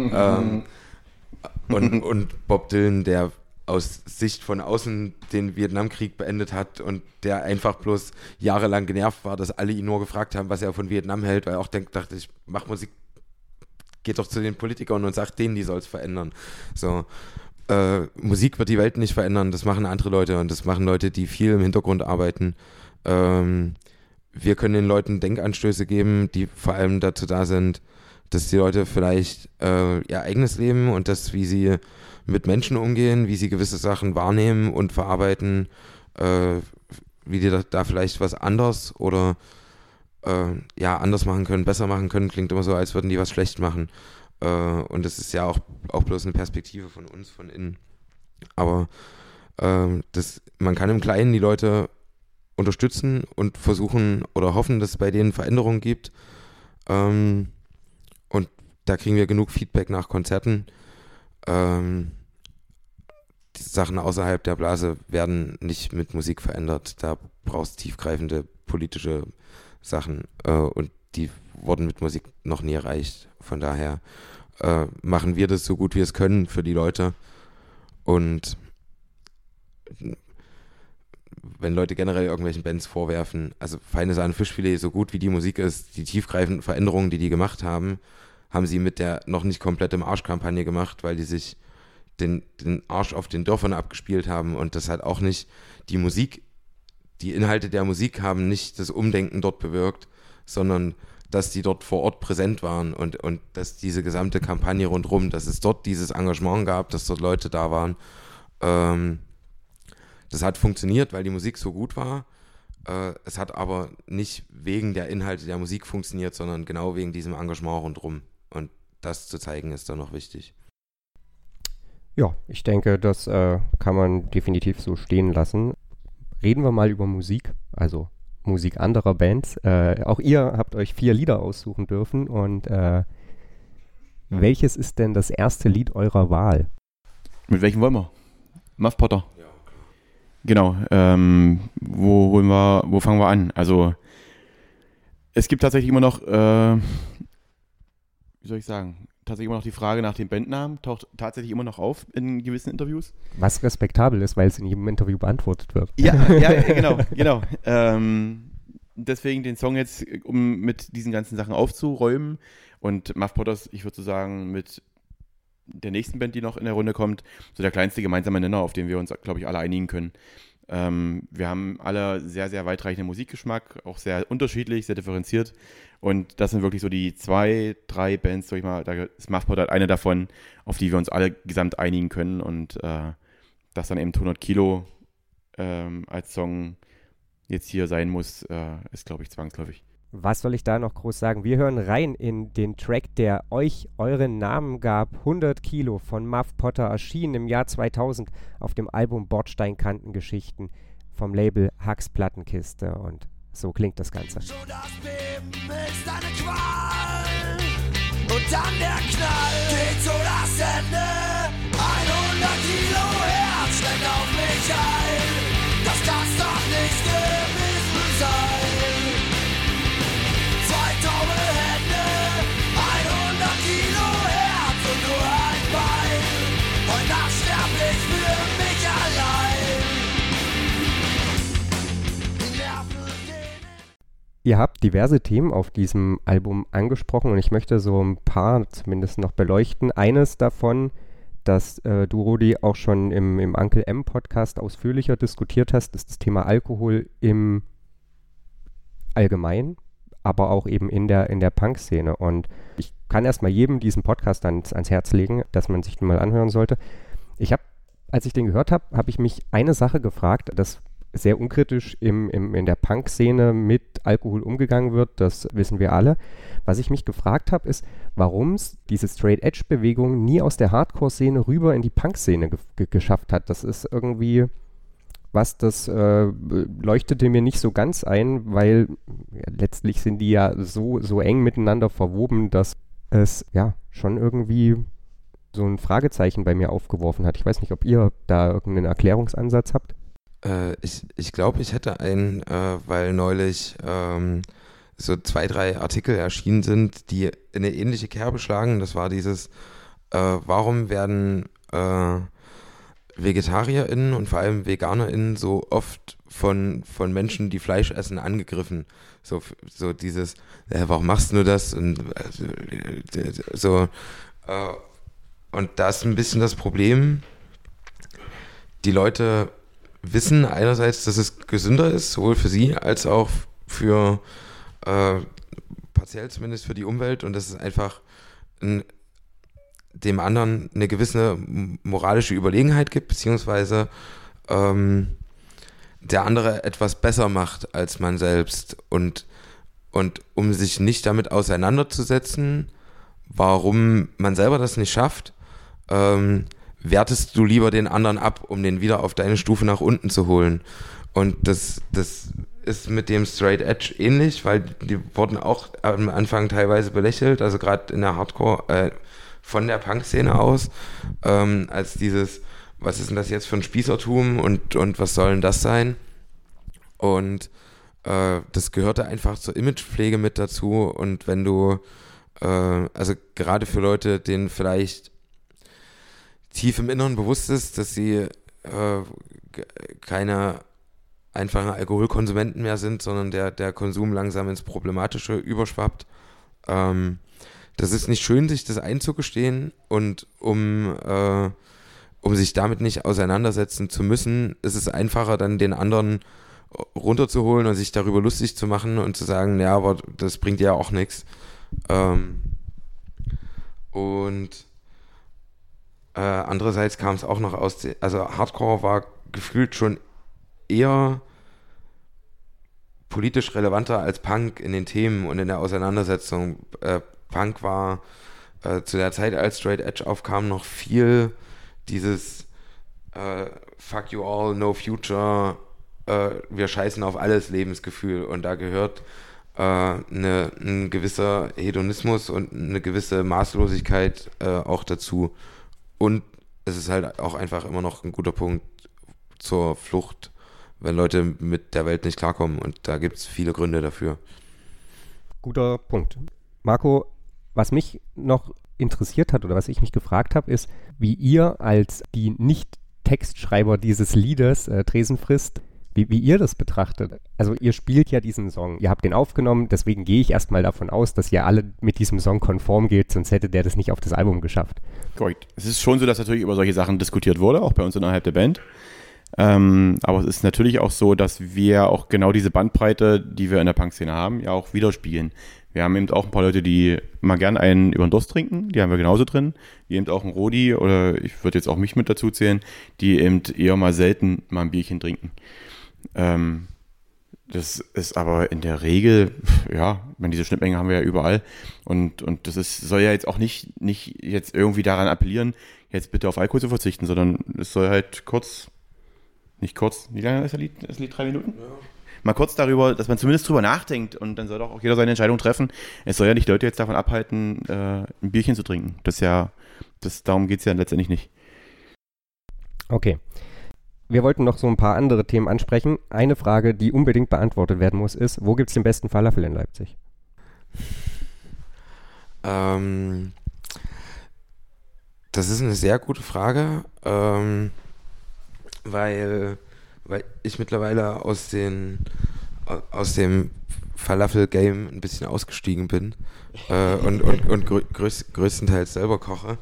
Und Bob Dylan, der aus Sicht von außen den Vietnamkrieg beendet hat und der einfach bloß jahrelang genervt war, dass alle ihn nur gefragt haben, was er von Vietnam hält, weil er auch dachte, ich mache Musik, geht doch zu den Politikern und sagt denen, die soll es verändern. So, Musik wird die Welt nicht verändern, das machen andere Leute und das machen Leute, die viel im Hintergrund arbeiten. Wir können den Leuten Denkanstöße geben, die vor allem dazu da sind, dass die Leute vielleicht ihr eigenes Leben und das, wie sie mit Menschen umgehen, wie sie gewisse Sachen wahrnehmen und verarbeiten, wie die da vielleicht was anders oder anders machen können, besser machen können, klingt immer so, als würden die was schlecht machen. Und das ist ja auch bloß eine Perspektive von uns, von innen. Aber man kann im Kleinen die Leute unterstützen und versuchen oder hoffen, dass es bei denen Veränderungen gibt. Und da kriegen wir genug Feedback nach Konzerten. Die Sachen außerhalb der Blase werden nicht mit Musik verändert. Da brauchst du tiefgreifende politische Sachen und die wurden mit Musik noch nie erreicht. Von daher machen wir das so gut wir es können für die Leute. Und wenn Leute generell irgendwelchen Bands vorwerfen, also Feine Sahne Fischfilet, so gut wie die Musik ist, die tiefgreifenden Veränderungen, die gemacht haben, haben sie mit der noch nicht komplett im Arsch-Kampagne gemacht, weil die sich den Arsch auf den Dörfern abgespielt haben und das hat auch nicht die Musik, die Inhalte der Musik haben nicht das Umdenken dort bewirkt, sondern dass die dort vor Ort präsent waren und dass diese gesamte Kampagne rundherum, dass es dort dieses Engagement gab, dass dort Leute da waren. Das hat funktioniert, weil die Musik so gut war. Es hat aber nicht wegen der Inhalte der Musik funktioniert, sondern genau wegen diesem Engagement rundherum. Und das zu zeigen, ist dann noch wichtig. Ja, ich denke, das kann man definitiv so stehen lassen. Reden wir mal über Musik, also Musik anderer Bands. Auch ihr habt euch 4 Lieder aussuchen dürfen und welches ist denn das erste Lied eurer Wahl? Mit welchem wollen wir? Muff Potter. Ja, klar. Genau. Wo fangen wir an? Also es gibt tatsächlich immer noch, wie soll ich sagen, immer noch die Frage nach dem Bandnamen, taucht tatsächlich immer noch auf in gewissen Interviews. Was respektabel ist, weil es in jedem Interview beantwortet wird. Ja, genau. Deswegen den Song jetzt, um mit diesen ganzen Sachen aufzuräumen. Und Muff Potters, ich würde so sagen, mit der nächsten Band, die noch in der Runde kommt, so der kleinste gemeinsame Nenner, auf den wir uns, glaube ich, alle einigen können. Wir haben alle sehr, sehr weitreichenden Musikgeschmack, auch sehr unterschiedlich, sehr differenziert. Und das sind wirklich so die 2, 3 Bands, sag ich mal, da ist Muff Potter eine davon, auf die wir uns alle gesamt einigen können. Und dass dann eben 100 Kilo als Song jetzt hier sein muss, ist, glaube ich, zwangsläufig. Was soll ich da noch groß sagen? Wir hören rein in den Track, der euch euren Namen gab. 100 Kilo von Muff Potter, erschienen im Jahr 2000 auf dem Album Bordsteinkantengeschichten vom Label Hacks Plattenkiste. Und so klingt das Ganze. Schon das Beben ist eine Qual und dann der Knall geht so das Ende. 100 Kilo Herz schlägt auf mich ein. Das kann's doch nicht gewesen sein. 2 taube Hände, 100 Kilo Herz und nur ein Bein. Heute Nacht sterb ich für mich allein. Die Nerven gehen. Ihr habt diverse Themen auf diesem Album angesprochen und ich möchte so ein paar zumindest noch beleuchten. Eines davon, das du, Rudi, auch schon im Uncle M Podcast ausführlicher diskutiert hast, ist das Thema Alkohol im Allgemeinen, aber auch eben in der Punk-Szene. Und ich kann erstmal jedem diesen Podcast ans Herz legen, dass man sich den mal anhören sollte. Als ich den gehört habe, habe ich mich eine Sache gefragt, dass sehr unkritisch in der Punk-Szene mit Alkohol umgegangen wird, das wissen wir alle. Was ich mich gefragt habe, ist, warum es diese Straight-Edge-Bewegung nie aus der Hardcore-Szene rüber in die Punk-Szene geschafft hat. Das ist irgendwie was, das leuchtete mir nicht so ganz ein, weil letztlich sind die ja so eng miteinander verwoben, dass es ja schon irgendwie so ein Fragezeichen bei mir aufgeworfen hat. Ich weiß nicht, ob ihr da irgendeinen Erklärungsansatz habt. Ich glaube, ich hätte einen, weil neulich so 2, 3 Artikel erschienen sind, die in eine ähnliche Kerbe schlagen. Das war dieses, warum werden VegetarierInnen und vor allem VeganerInnen so oft von Menschen, die Fleisch essen, angegriffen. So dieses, warum machst du das? Und und da ist ein bisschen das Problem, die Leute wissen einerseits, dass es gesünder ist, sowohl für sie als auch für partiell zumindest für die Umwelt, und dass es einfach dem anderen eine gewisse moralische Überlegenheit gibt, beziehungsweise der andere etwas besser macht als man selbst, und um sich nicht damit auseinanderzusetzen, warum man selber das nicht schafft, wertest du lieber den anderen ab, um den wieder auf deine Stufe nach unten zu holen. Und das ist mit dem Straight Edge ähnlich, weil die wurden auch am Anfang teilweise belächelt, also gerade in der Hardcore, von der Punk-Szene aus, als dieses, was ist denn das jetzt für ein Spießertum und was soll denn das sein? Und das gehörte einfach zur Imagepflege mit dazu, und wenn du, also gerade für Leute, denen vielleicht tief im Inneren bewusst ist, dass sie keine einfachen Alkoholkonsumenten mehr sind, sondern der Konsum langsam ins Problematische überschwappt. Das ist nicht schön, sich das einzugestehen, und um sich damit nicht auseinandersetzen zu müssen, ist es einfacher, dann den anderen runterzuholen und sich darüber lustig zu machen und zu sagen, ja, aber das bringt ja auch nichts. Und andererseits kam es auch noch also Hardcore war gefühlt schon eher politisch relevanter als Punk in den Themen und in der Auseinandersetzung. Punk war zu der Zeit, als Straight Edge aufkam, noch viel dieses Fuck you all, no future, wir scheißen auf alles Lebensgefühl, und da gehört ein gewisser Hedonismus und eine gewisse Maßlosigkeit auch dazu. Und es ist halt auch einfach immer noch ein guter Punkt zur Flucht, wenn Leute mit der Welt nicht klarkommen, und da gibt es viele Gründe dafür. Guter Punkt. Marco, was mich noch interessiert hat oder was ich mich gefragt habe, ist, wie ihr als die Nicht-Textschreiber dieses Liedes Tresenfrist, wie ihr das betrachtet. Also ihr spielt ja diesen Song, ihr habt den aufgenommen, deswegen gehe ich erstmal davon aus, dass ihr alle mit diesem Song konform geht, sonst hätte der das nicht auf das Album geschafft. Korrekt. Es ist schon so, dass natürlich über solche Sachen diskutiert wurde, auch bei uns innerhalb der Band. Aber es ist natürlich auch so, dass wir auch genau diese Bandbreite, die wir in der Punk-Szene haben, ja auch widerspiegeln. Wir haben eben auch ein paar Leute, die mal gern einen über den Durst trinken, die haben wir genauso drin. Die eben auch ein Rodi, oder ich würde jetzt auch mich mit dazu zählen, die eben eher mal selten mal ein Bierchen trinken. Das ist aber in der Regel, ja, diese Schnittmenge haben wir ja überall, und das soll ja jetzt auch nicht jetzt irgendwie daran appellieren, jetzt bitte auf Alkohol zu verzichten, sondern es soll halt wie lange ist das Lied? 3 Minuten? Ja. Mal kurz darüber, dass man zumindest drüber nachdenkt, und dann soll doch auch jeder seine Entscheidung treffen. Es soll ja nicht Leute jetzt davon abhalten, ein Bierchen zu trinken. Darum geht es ja letztendlich nicht. Okay. Wir wollten noch so ein paar andere Themen ansprechen. Eine Frage, die unbedingt beantwortet werden muss, ist, wo gibt es den besten Falafel in Leipzig? Das ist eine sehr gute Frage, weil ich mittlerweile aus dem Falafel-Game ein bisschen ausgestiegen bin und größtenteils selber koche.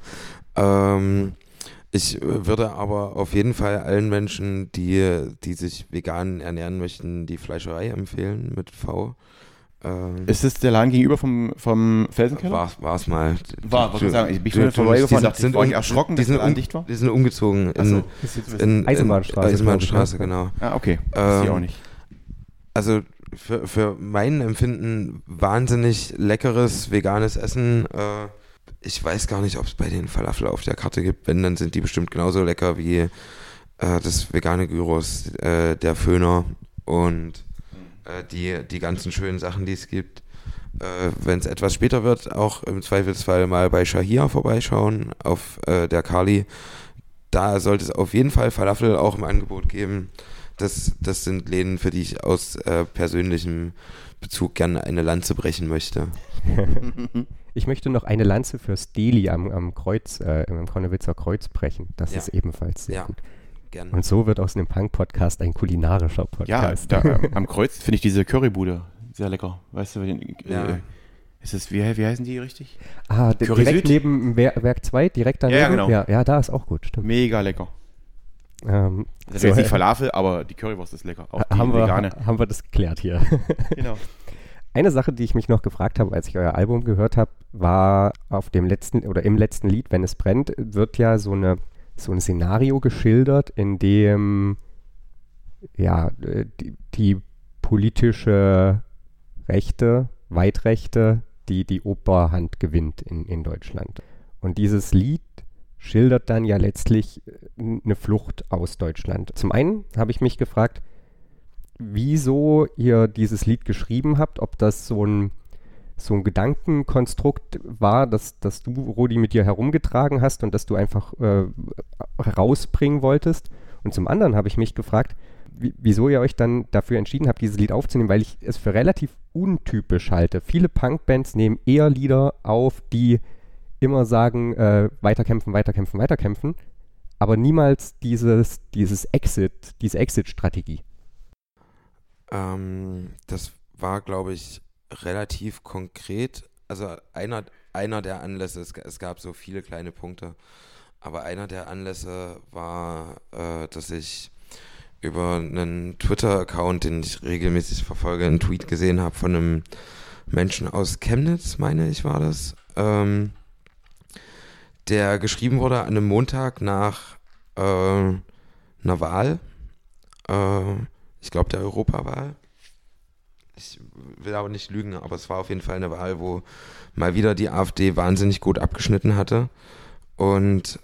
Ich würde aber auf jeden Fall allen Menschen, die sich vegan ernähren möchten, die Fleischerei empfehlen mit V. Ist das der Laden gegenüber vom Felsenkeller? War es mal. Was soll ich sagen? Ich bin vorhin vorbeigefahren, war ich erschrocken, dass der Laden dicht war? Die sind umgezogen in Eisenbahnstraße. Eisenbahnstraße, genau. Ah, okay. Das ich auch nicht. Also für mein Empfinden wahnsinnig leckeres veganes Essen. Ich weiß gar nicht, ob es bei den Falafel auf der Karte gibt. Wenn, dann sind die bestimmt genauso lecker wie das vegane Gyros, der Föhner und die ganzen schönen Sachen, die es gibt. wenn es etwas später wird, auch im Zweifelsfall mal bei Shahia vorbeischauen auf der Kali. Da sollte es auf jeden Fall Falafel auch im Angebot geben. Das sind Läden, für die ich aus persönlichem Bezug gerne eine Lanze brechen möchte. Ich möchte noch eine Lanze fürs Deli am Kreuz, im Konnewitzer Kreuz brechen. Das ist ebenfalls sehr gut. Gern. Und so wird aus einem Punk-Podcast ein kulinarischer Podcast. Ja, da, am Kreuz finde ich diese Currybude sehr lecker. Weißt du, ist es, wie heißen die richtig? Curry Direkt Süd? neben Werk 2, direkt daneben? Ja, genau. Ja, da ist auch gut, stimmt. Mega lecker. Das ist so, jetzt nicht Falafel, aber die Currywurst ist lecker. Auch die haben vegane. wir das geklärt hier. Genau. Eine Sache, die ich mich noch gefragt habe, als ich euer Album gehört habe, war im letzten Lied, Wenn es brennt, wird ja so ein Szenario geschildert, in dem die politische Rechte, Weitrechte, die Oberhand gewinnt in Deutschland. Und dieses Lied schildert dann ja letztlich eine Flucht aus Deutschland. Zum einen habe ich mich gefragt, wieso ihr dieses Lied geschrieben habt, ob das so ein Gedankenkonstrukt war, dass du, Rudi, mit dir herumgetragen hast und dass du einfach rausbringen wolltest. Und zum anderen habe ich mich gefragt, wieso ihr euch dann dafür entschieden habt, dieses Lied aufzunehmen, weil ich es für relativ untypisch halte. Viele Punkbands nehmen eher Lieder auf, die immer sagen, weiterkämpfen, weiterkämpfen, weiterkämpfen, aber niemals diese Exit-Strategie. Das war, glaube ich, relativ konkret. Also einer der Anlässe, es gab so viele kleine Punkte, aber einer der Anlässe war, dass ich über einen Twitter-Account, den ich regelmäßig verfolge, einen Tweet gesehen habe von einem Menschen aus Chemnitz, meine ich, war das, der geschrieben wurde an einem Montag nach einer Wahl, ich glaube der Europawahl. Ich will aber nicht lügen, aber es war auf jeden Fall eine Wahl, wo mal wieder die AfD wahnsinnig gut abgeschnitten hatte. Und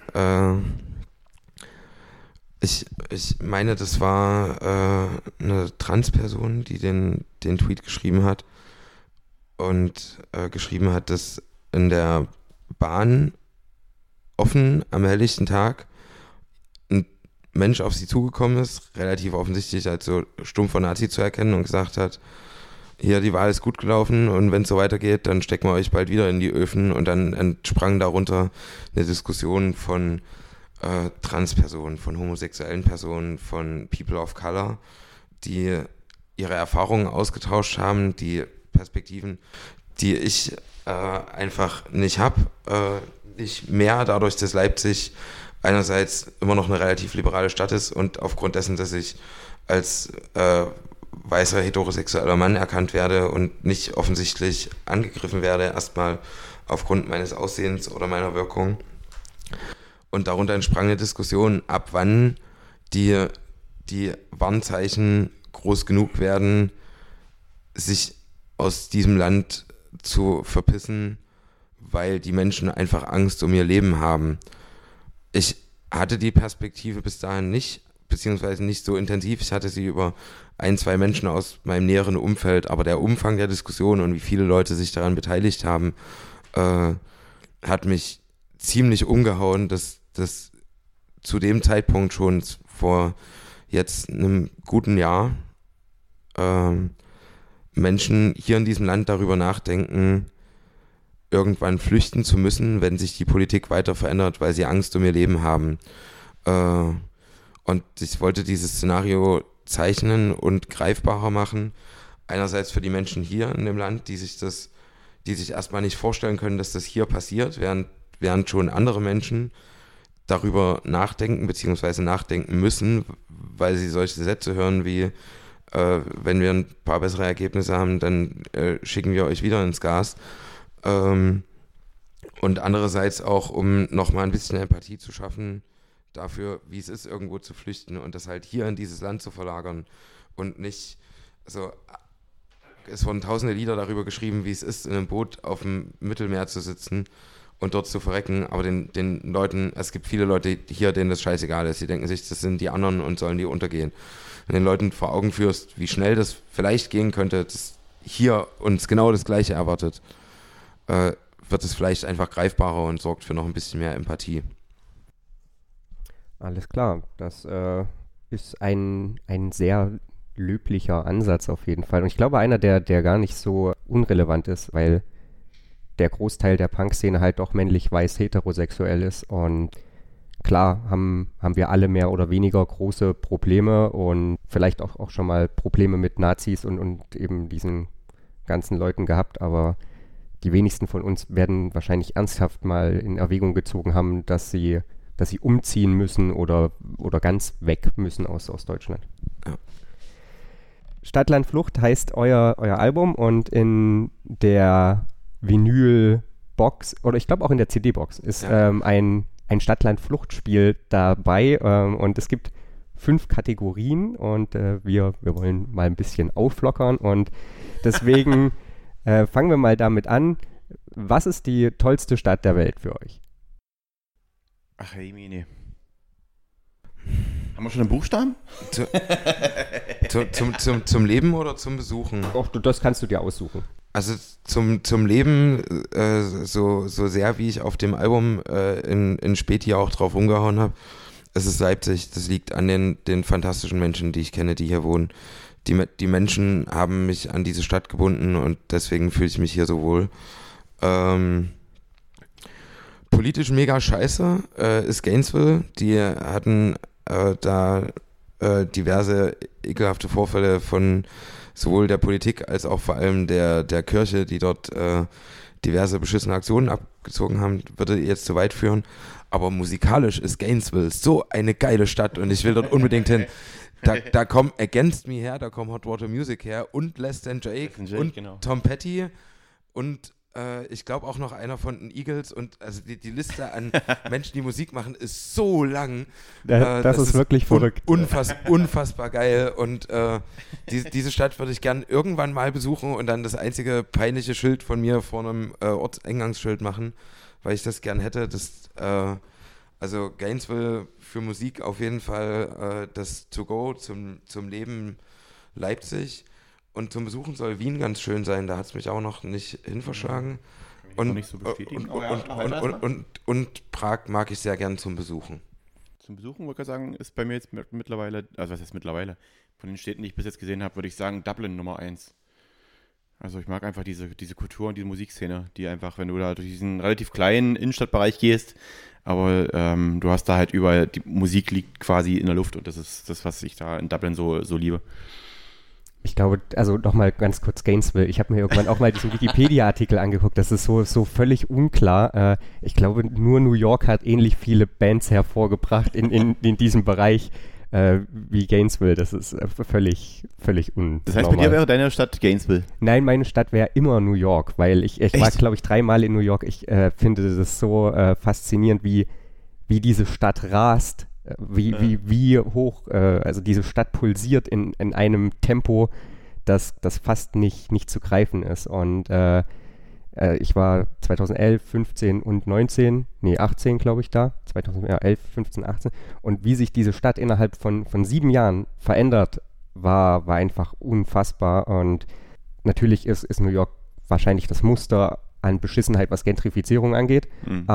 ich meine, das war eine Transperson, die den Tweet geschrieben hat und geschrieben hat, dass in der Bahn offen am helllichten Tag ein Mensch auf sie zugekommen ist, relativ offensichtlich als so stumpfer Nazi zu erkennen und gesagt hat, hier, die Wahl ist gut gelaufen und wenn es so weitergeht, dann stecken wir euch bald wieder in die Öfen. Und dann entsprang darunter eine Diskussion von Transpersonen, von homosexuellen Personen, von People of Color, die ihre Erfahrungen ausgetauscht haben, die Perspektiven, die ich einfach nicht habe, nicht mehr, dadurch, dass Leipzig einerseits immer noch eine relativ liberale Stadt ist und aufgrund dessen, dass ich als weißer heterosexueller Mann erkannt werde und nicht offensichtlich angegriffen werde, erstmal aufgrund meines Aussehens oder meiner Wirkung. Und darunter entsprang eine Diskussion, ab wann die Warnzeichen groß genug werden, sich aus diesem Land zu verpissen, weil die Menschen einfach Angst um ihr Leben haben. Ich hatte die Perspektive bis dahin nicht, beziehungsweise nicht so intensiv. Ich hatte sie über 1-2 Menschen aus meinem näheren Umfeld, aber der Umfang der Diskussion und wie viele Leute sich daran beteiligt haben, hat mich ziemlich umgehauen, dass zu dem Zeitpunkt schon vor jetzt einem guten Jahr Menschen hier in diesem Land darüber nachdenken, irgendwann flüchten zu müssen, wenn sich die Politik weiter verändert, weil sie Angst um ihr Leben haben. Und ich wollte dieses Szenario zeichnen und greifbarer machen. Einerseits für die Menschen hier in dem Land, die sich erstmal nicht vorstellen können, dass das hier passiert, während schon andere Menschen darüber nachdenken, beziehungsweise nachdenken müssen, weil sie solche Sätze hören wie, wenn wir ein paar bessere Ergebnisse haben, dann schicken wir euch wieder ins Gas. Und andererseits auch, um nochmal ein bisschen Empathie zu schaffen dafür, wie es ist, irgendwo zu flüchten und das halt hier in dieses Land zu verlagern und nicht, also es wurden tausende Lieder darüber geschrieben, wie es ist, in einem Boot auf dem Mittelmeer zu sitzen und dort zu verrecken, aber den Leuten, es gibt viele Leute hier, denen das scheißegal ist, die denken sich, das sind die anderen und sollen die untergehen. Wenn den Leuten vor Augen führst, wie schnell das vielleicht gehen könnte, dass hier uns genau das Gleiche erwartet, wird es vielleicht einfach greifbarer und sorgt für noch ein bisschen mehr Empathie. Alles klar, das ist ein sehr löblicher Ansatz auf jeden Fall. Und ich glaube, einer, der gar nicht so unrelevant ist, weil der Großteil der Punk-Szene halt doch männlich, weiß, heterosexuell ist. Und klar haben wir alle mehr oder weniger große Probleme und vielleicht auch schon mal Probleme mit Nazis und eben diesen ganzen Leuten gehabt, aber die wenigsten von uns werden wahrscheinlich ernsthaft mal in Erwägung gezogen haben, dass sie umziehen müssen oder ganz weg müssen aus Deutschland. Ja. Stadt, Land, Flucht heißt euer Album und in der Vinyl-Box oder ich glaube auch in der CD-Box ist ein Stadt, Land, Flucht-Spiel dabei und es gibt 5 Kategorien und wir wollen mal ein bisschen auflockern und deswegen fangen wir mal damit an. Was ist die tollste Stadt der Welt für euch? Ach, hey, Mine. Haben wir schon einen Buchstaben? Zum Leben oder zum Besuchen? Och, das kannst du dir aussuchen. Also zum Leben, so sehr wie ich auf dem Album in Späti auch drauf rumgehauen habe, es ist Leipzig. Das liegt an den fantastischen Menschen, die ich kenne, die hier wohnen. Die Menschen haben mich an diese Stadt gebunden und deswegen fühle ich mich hier so wohl. Politisch mega scheiße ist Gainesville. Die hatten da diverse ekelhafte Vorfälle von sowohl der Politik als auch vor allem der Kirche, die dort diverse beschissene Aktionen abgezogen haben, würde jetzt zu weit führen. Aber musikalisch ist Gainesville so eine geile Stadt und ich will dort unbedingt hin. Da kommen Against Me her, da kommen Hot Water Music her und Less Than Jake und genau. Tom Petty und ich glaube auch noch einer von den Eagles und also die Liste an Menschen, die Musik machen, ist so lang. Das ist wirklich verrückt. Unfassbar geil und diese Stadt würde ich gern irgendwann mal besuchen und dann das einzige peinliche Schild von mir vor einem Ortseingangsschild machen, weil ich das gern hätte. Also Gainesville für Musik auf jeden Fall das To-Go zum Leben Leipzig. Und zum Besuchen soll Wien ganz schön sein, da hat es mich auch noch nicht hinverschlagen. Und, nicht so bestätigen. Und Prag mag ich sehr gern zum Besuchen. Zum Besuchen, würde ich sagen, ist bei mir jetzt mittlerweile, also was heißt mittlerweile, von den Städten, die ich bis jetzt gesehen habe, würde ich sagen Dublin Nummer 1. Also ich mag einfach diese Kultur und diese Musikszene, die einfach, wenn du da durch diesen relativ kleinen Innenstadtbereich gehst, aber du hast da halt überall, die Musik liegt quasi in der Luft und das ist das, was ich da in Dublin so liebe. Ich glaube, also nochmal ganz kurz Gainesville. Ich habe mir irgendwann auch mal diesen Wikipedia-Artikel angeguckt. Das ist so völlig unklar. Ich glaube, nur New York hat ähnlich viele Bands hervorgebracht in diesem Bereich wie Gainesville. Das ist völlig unnormal. Das heißt, bei dir wäre deine Stadt Gainesville? Nein, meine Stadt wäre immer New York, weil ich war, glaube ich, 3-mal in New York. Ich finde das so faszinierend, wie diese Stadt rast. Wie hoch, also diese Stadt pulsiert in einem Tempo, das fast nicht zu greifen ist. Und ich war 2011, 15 und 18 glaube ich da, 2011, 15, 18. Und wie sich diese Stadt innerhalb von 7 Jahren verändert, war einfach unfassbar. Und natürlich ist New York wahrscheinlich das Muster an Beschissenheit, was Gentrifizierung angeht,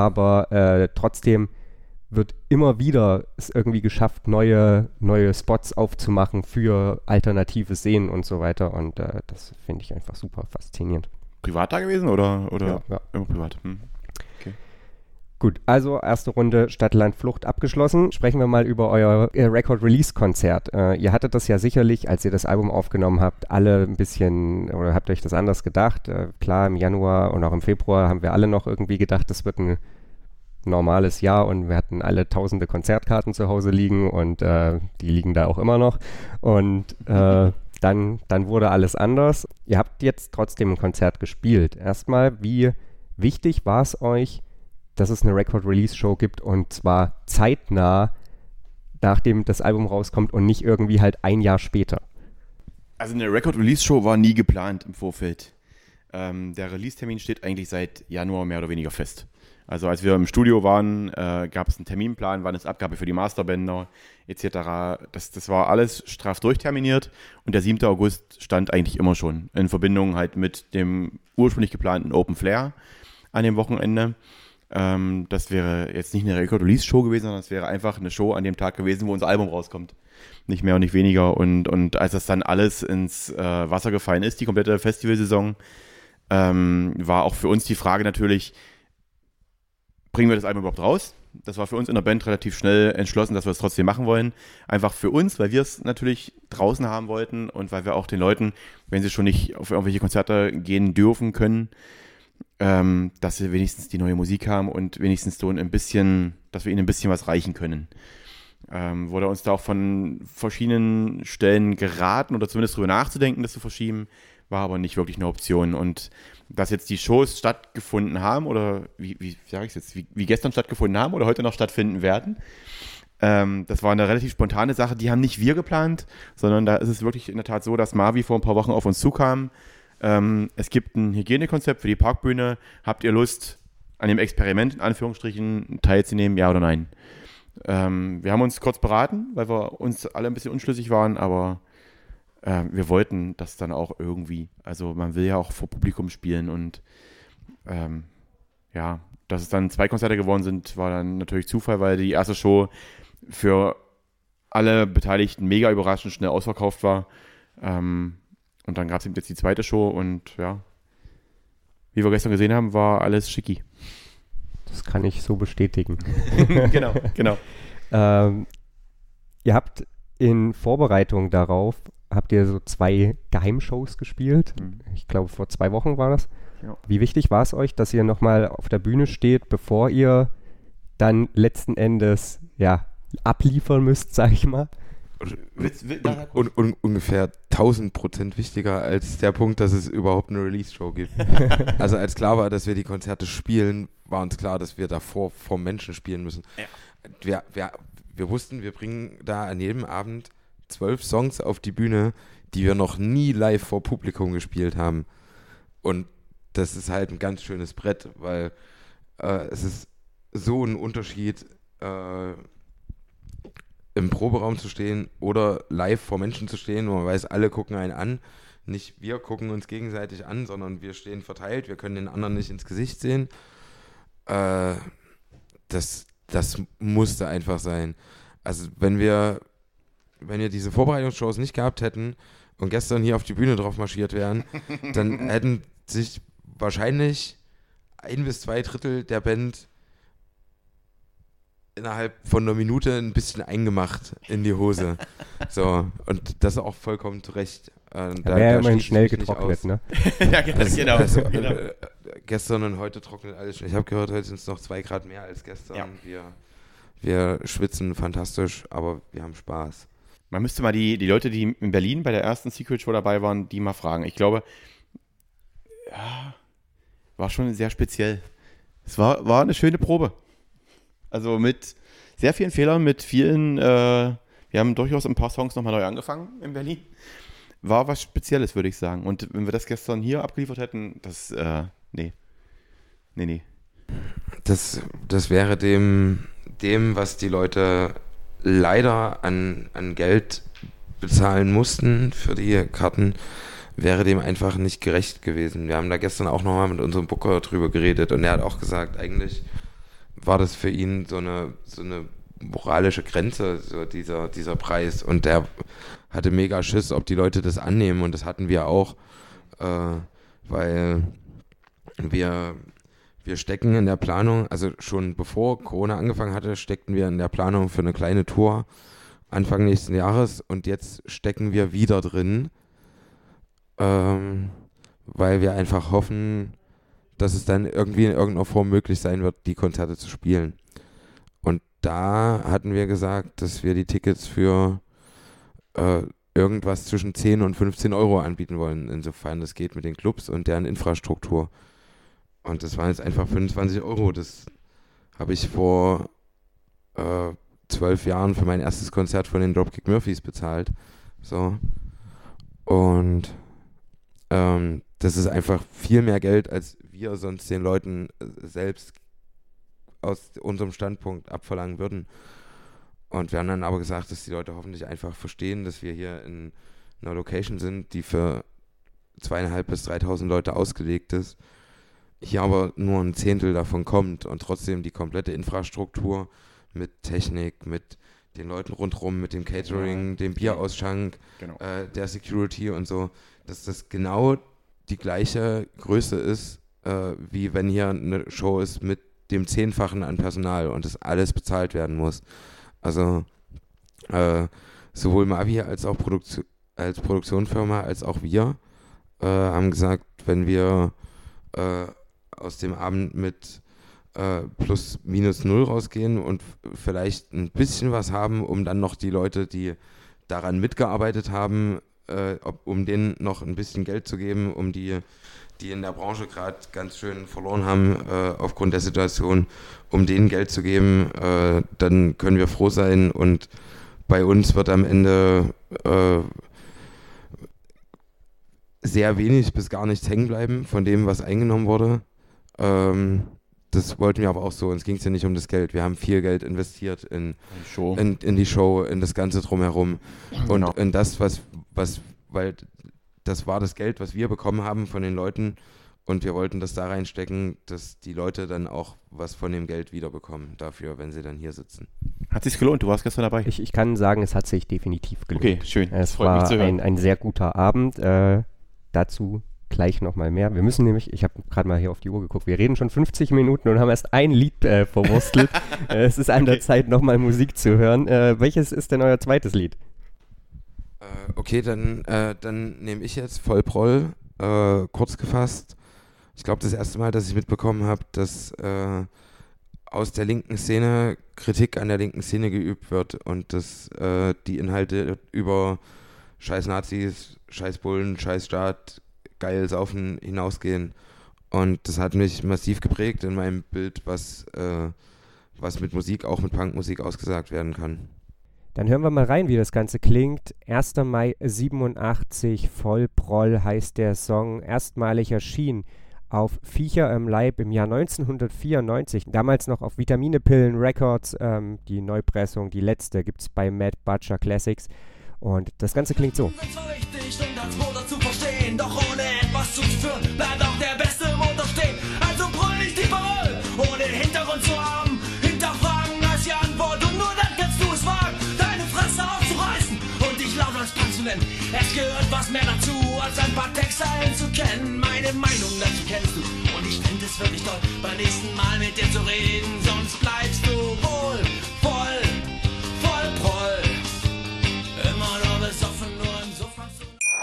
aber trotzdem wird immer wieder es irgendwie geschafft, neue Spots aufzumachen für alternative Szenen und so weiter. Und das finde ich einfach super faszinierend. Privat da gewesen oder? Ja. Immer privat. Okay. Gut, also erste Runde Stadt, Land, Flucht abgeschlossen. Sprechen wir mal über euer Record-Release-Konzert. Ihr hattet das ja sicherlich, als ihr das Album aufgenommen habt, alle ein bisschen, oder habt euch das anders gedacht. Klar, im Januar und auch im Februar haben wir alle noch irgendwie gedacht, das wird ein normales Jahr und wir hatten alle tausende Konzertkarten zu Hause liegen und die liegen da auch immer noch und dann wurde alles anders. Ihr habt jetzt trotzdem ein Konzert gespielt. Erstmal, wie wichtig war es euch, dass es eine Record-Release-Show gibt und zwar zeitnah, nachdem das Album rauskommt und nicht irgendwie halt ein Jahr später? Also eine Record-Release-Show war nie geplant im Vorfeld. Der Release-Termin steht eigentlich seit Januar mehr oder weniger fest. Also als wir im Studio waren, gab es einen Terminplan, wann ist Abgabe für die Masterbänder etc. Das war alles straff durchterminiert und der 7. August stand eigentlich immer schon in Verbindung halt mit dem ursprünglich geplanten Open Flair an dem Wochenende. Das wäre jetzt nicht eine Record-Release-Show gewesen, sondern es wäre einfach eine Show an dem Tag gewesen, wo unser Album rauskommt. Nicht mehr und nicht weniger. Und als das dann alles ins Wasser gefallen ist, die komplette Festivalsaison, war auch für uns die Frage natürlich, bringen wir das Album überhaupt raus? Das war für uns in der Band relativ schnell entschlossen, dass wir es trotzdem machen wollen. Einfach für uns, weil wir es natürlich draußen haben wollten und weil wir auch den Leuten, wenn sie schon nicht auf irgendwelche Konzerte gehen dürfen können, dass sie wenigstens die neue Musik haben und wenigstens so ein bisschen, dass wir ihnen ein bisschen was reichen können. Wurde uns da auch von verschiedenen Stellen geraten oder zumindest drüber nachzudenken, das zu verschieben, war aber nicht wirklich eine Option. Und dass jetzt die Shows stattgefunden haben oder wie sage ich es jetzt, wie gestern stattgefunden haben oder heute noch stattfinden werden, das war eine relativ spontane Sache, die haben nicht wir geplant, sondern da ist es wirklich in der Tat so, dass Marvi vor ein paar Wochen auf uns zukam. Es gibt ein Hygienekonzept für die Parkbühne. Habt ihr Lust, an dem Experiment in Anführungsstrichen teilzunehmen, ja oder nein? Wir haben uns kurz beraten, weil wir uns alle ein bisschen unschlüssig waren, aber wir wollten das dann auch irgendwie. Also man will ja auch vor Publikum spielen und ja, dass es dann 2 Konzerte geworden sind, war dann natürlich Zufall, weil die erste Show für alle Beteiligten mega überraschend schnell ausverkauft war. Und dann gab es eben jetzt die zweite Show und ja, wie wir gestern gesehen haben, war alles schicki. Das kann ich so bestätigen. Genau. Ihr habt in Vorbereitung darauf, habt ihr so 2 Geheimshows gespielt. Ich glaube, vor 2 Wochen war das. Ja. Wie wichtig war es euch, dass ihr nochmal auf der Bühne steht, bevor ihr dann letzten Endes abliefern müsst, sag ich mal? Und ungefähr 1000% wichtiger als der Punkt, dass es überhaupt eine Release-Show gibt. Also als klar war, dass wir die Konzerte spielen, war uns klar, dass wir davor vor Menschen spielen müssen. Ja. Wir wussten, wir bringen da an jedem Abend 12 Songs auf die Bühne, die wir noch nie live vor Publikum gespielt haben. Und das ist halt ein ganz schönes Brett, weil es ist so ein Unterschied, im Proberaum zu stehen oder live vor Menschen zu stehen, wo man weiß, alle gucken einen an. Nicht wir gucken uns gegenseitig an, sondern wir stehen verteilt, wir können den anderen nicht ins Gesicht sehen. Das musste einfach sein. Also wenn wir diese Vorbereitungsshows nicht gehabt hätten und gestern hier auf die Bühne drauf marschiert wären, dann hätten sich wahrscheinlich 1 bis 2 Drittel der Band innerhalb von einer Minute ein bisschen eingemacht in die Hose. So, und das auch vollkommen zu Recht. Da wäre immerhin schnell getrocknet, ne? Ja, genau. Gestern und heute trocknet alles. Ich habe gehört, heute sind es noch 2 Grad mehr als gestern. Ja. Wir schwitzen fantastisch, aber wir haben Spaß. Man müsste mal die Leute, die in Berlin bei der ersten Secret Show dabei waren, die mal fragen. Ich glaube, war schon sehr speziell. Es war eine schöne Probe. Also mit sehr vielen Fehlern, mit vielen, wir haben durchaus ein paar Songs nochmal neu angefangen in Berlin. War was Spezielles, würde ich sagen. Und wenn wir das gestern hier abgeliefert hätten, nee. Das wäre dem, was die Leute leider an Geld bezahlen mussten für die Karten, wäre dem einfach nicht gerecht gewesen. Wir haben da gestern auch nochmal mit unserem Booker drüber geredet und er hat auch gesagt, eigentlich war das für ihn so eine moralische Grenze, so dieser Preis. Und der hatte mega Schiss, ob die Leute das annehmen. Und das hatten wir auch, weil wir stecken in der Planung, also schon bevor Corona angefangen hatte, steckten wir in der Planung für eine kleine Tour Anfang nächsten Jahres. Und jetzt stecken wir wieder drin, weil wir einfach hoffen, dass es dann irgendwie in irgendeiner Form möglich sein wird, die Konzerte zu spielen. Und da hatten wir gesagt, dass wir die Tickets für irgendwas zwischen 10 und 15 Euro anbieten wollen, insofern das geht mit den Clubs und deren Infrastruktur. Und das waren jetzt einfach 25 Euro. Das habe ich vor 12 Jahren für mein erstes Konzert von den Dropkick Murphys bezahlt. So. Und das ist einfach viel mehr Geld, als wir sonst den Leuten selbst aus unserem Standpunkt abverlangen würden. Und wir haben dann aber gesagt, dass die Leute hoffentlich einfach verstehen, dass wir hier in einer Location sind, die für 2.500 bis 3.000 Leute ausgelegt ist. Hier aber nur ein Zehntel davon kommt und trotzdem die komplette Infrastruktur mit Technik, mit den Leuten rundherum, mit dem Catering, dem Bierausschank, Genau. der Security und so, dass das genau die gleiche Größe ist, wie wenn hier eine Show ist mit dem 10-fachen an Personal und das alles bezahlt werden muss. Also sowohl Mavi als auch als Produktionsfirma als auch wir haben gesagt, wenn wir aus dem Abend mit plus minus 0 rausgehen und vielleicht ein bisschen was haben, um dann noch die Leute, die daran mitgearbeitet haben, um denen noch ein bisschen Geld zu geben, um die in der Branche gerade ganz schön verloren haben aufgrund der Situation, um denen Geld zu geben, dann können wir froh sein und bei uns wird am Ende sehr wenig bis gar nichts hängen bleiben von dem, was eingenommen wurde. Das wollten wir aber auch so. Uns ging es ja nicht um das Geld. Wir haben viel Geld investiert in die Show, in das Ganze drumherum. Und Genau. in das, weil das war das Geld, was wir bekommen haben von den Leuten. Und wir wollten das da reinstecken, dass die Leute dann auch was von dem Geld wiederbekommen dafür, wenn sie dann hier sitzen. Hat sich's gelohnt? Du warst gestern dabei. Ich kann sagen, es hat sich definitiv gelohnt. Okay, schön. Das Es freut mich war zu hören. ein sehr guter Abend. Dazu gleich nochmal mehr. Wir müssen nämlich, ich habe gerade mal hier auf die Uhr geguckt, wir reden schon 50 Minuten und haben erst ein Lied verwurstelt. Es ist an der Zeit, nochmal Musik zu hören. Welches ist denn euer zweites Lied? Okay, dann nehme ich jetzt Vollproll, kurz gefasst. Ich glaube, das erste Mal, dass ich mitbekommen habe, dass aus der linken Szene Kritik an der linken Szene geübt wird und dass die Inhalte über scheiß Nazis, scheiß Bullen, scheiß Staat, geil saufen hinausgehen. Und das hat mich massiv geprägt in meinem Bild, was mit Musik, auch mit Punkmusik ausgesagt werden kann. Dann hören wir mal rein, wie das Ganze klingt. 1. Mai 87, Vollproll heißt der Song, erstmalig erschienen auf Viecher im Leib im Jahr 1994, damals noch auf Vitamine Pillen Records, die Neupressung, die letzte, gibt es bei Mad Butcher Classics und das Ganze klingt so. Es war wichtig, um das Motor zu verstehen, doch ohne etwas zu führen, bleibt auch der beste Motor stehen. Also brüll nicht die Parole, ohne den Hintergrund zu haben. Hinterfragen als die Antwort und nur dann kannst du es wagen, deine Fresse aufzureißen und dich laut als Punk zu nennen. Es gehört was mehr dazu, als ein paar Textzeilen zu kennen. Meine Meinung dazu kennst du und ich finde es wirklich toll, beim nächsten Mal mit dir zu reden, sonst bleibst du wohl voll Proll. Immer nur besoffen, nur im Sofa zu.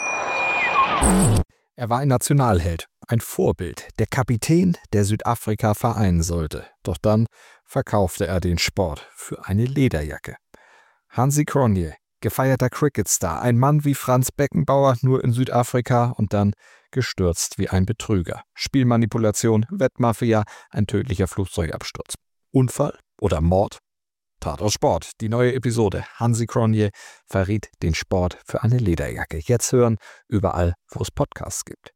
Er war ein Nationalheld, ein Vorbild, der Kapitän, der Südafrika vereinen sollte. Doch dann verkaufte er den Sport für eine Lederjacke. Hansi Cronje, gefeierter Cricketstar, ein Mann wie Franz Beckenbauer, nur in Südafrika und dann gestürzt wie ein Betrüger. Spielmanipulation, Wettmafia, ein tödlicher Flugzeugabsturz. Unfall oder Mord? Tatort Sport, die neue Episode. Hansi Cronje verriet den Sport für eine Lederjacke. Jetzt hören, überall, wo es Podcasts gibt.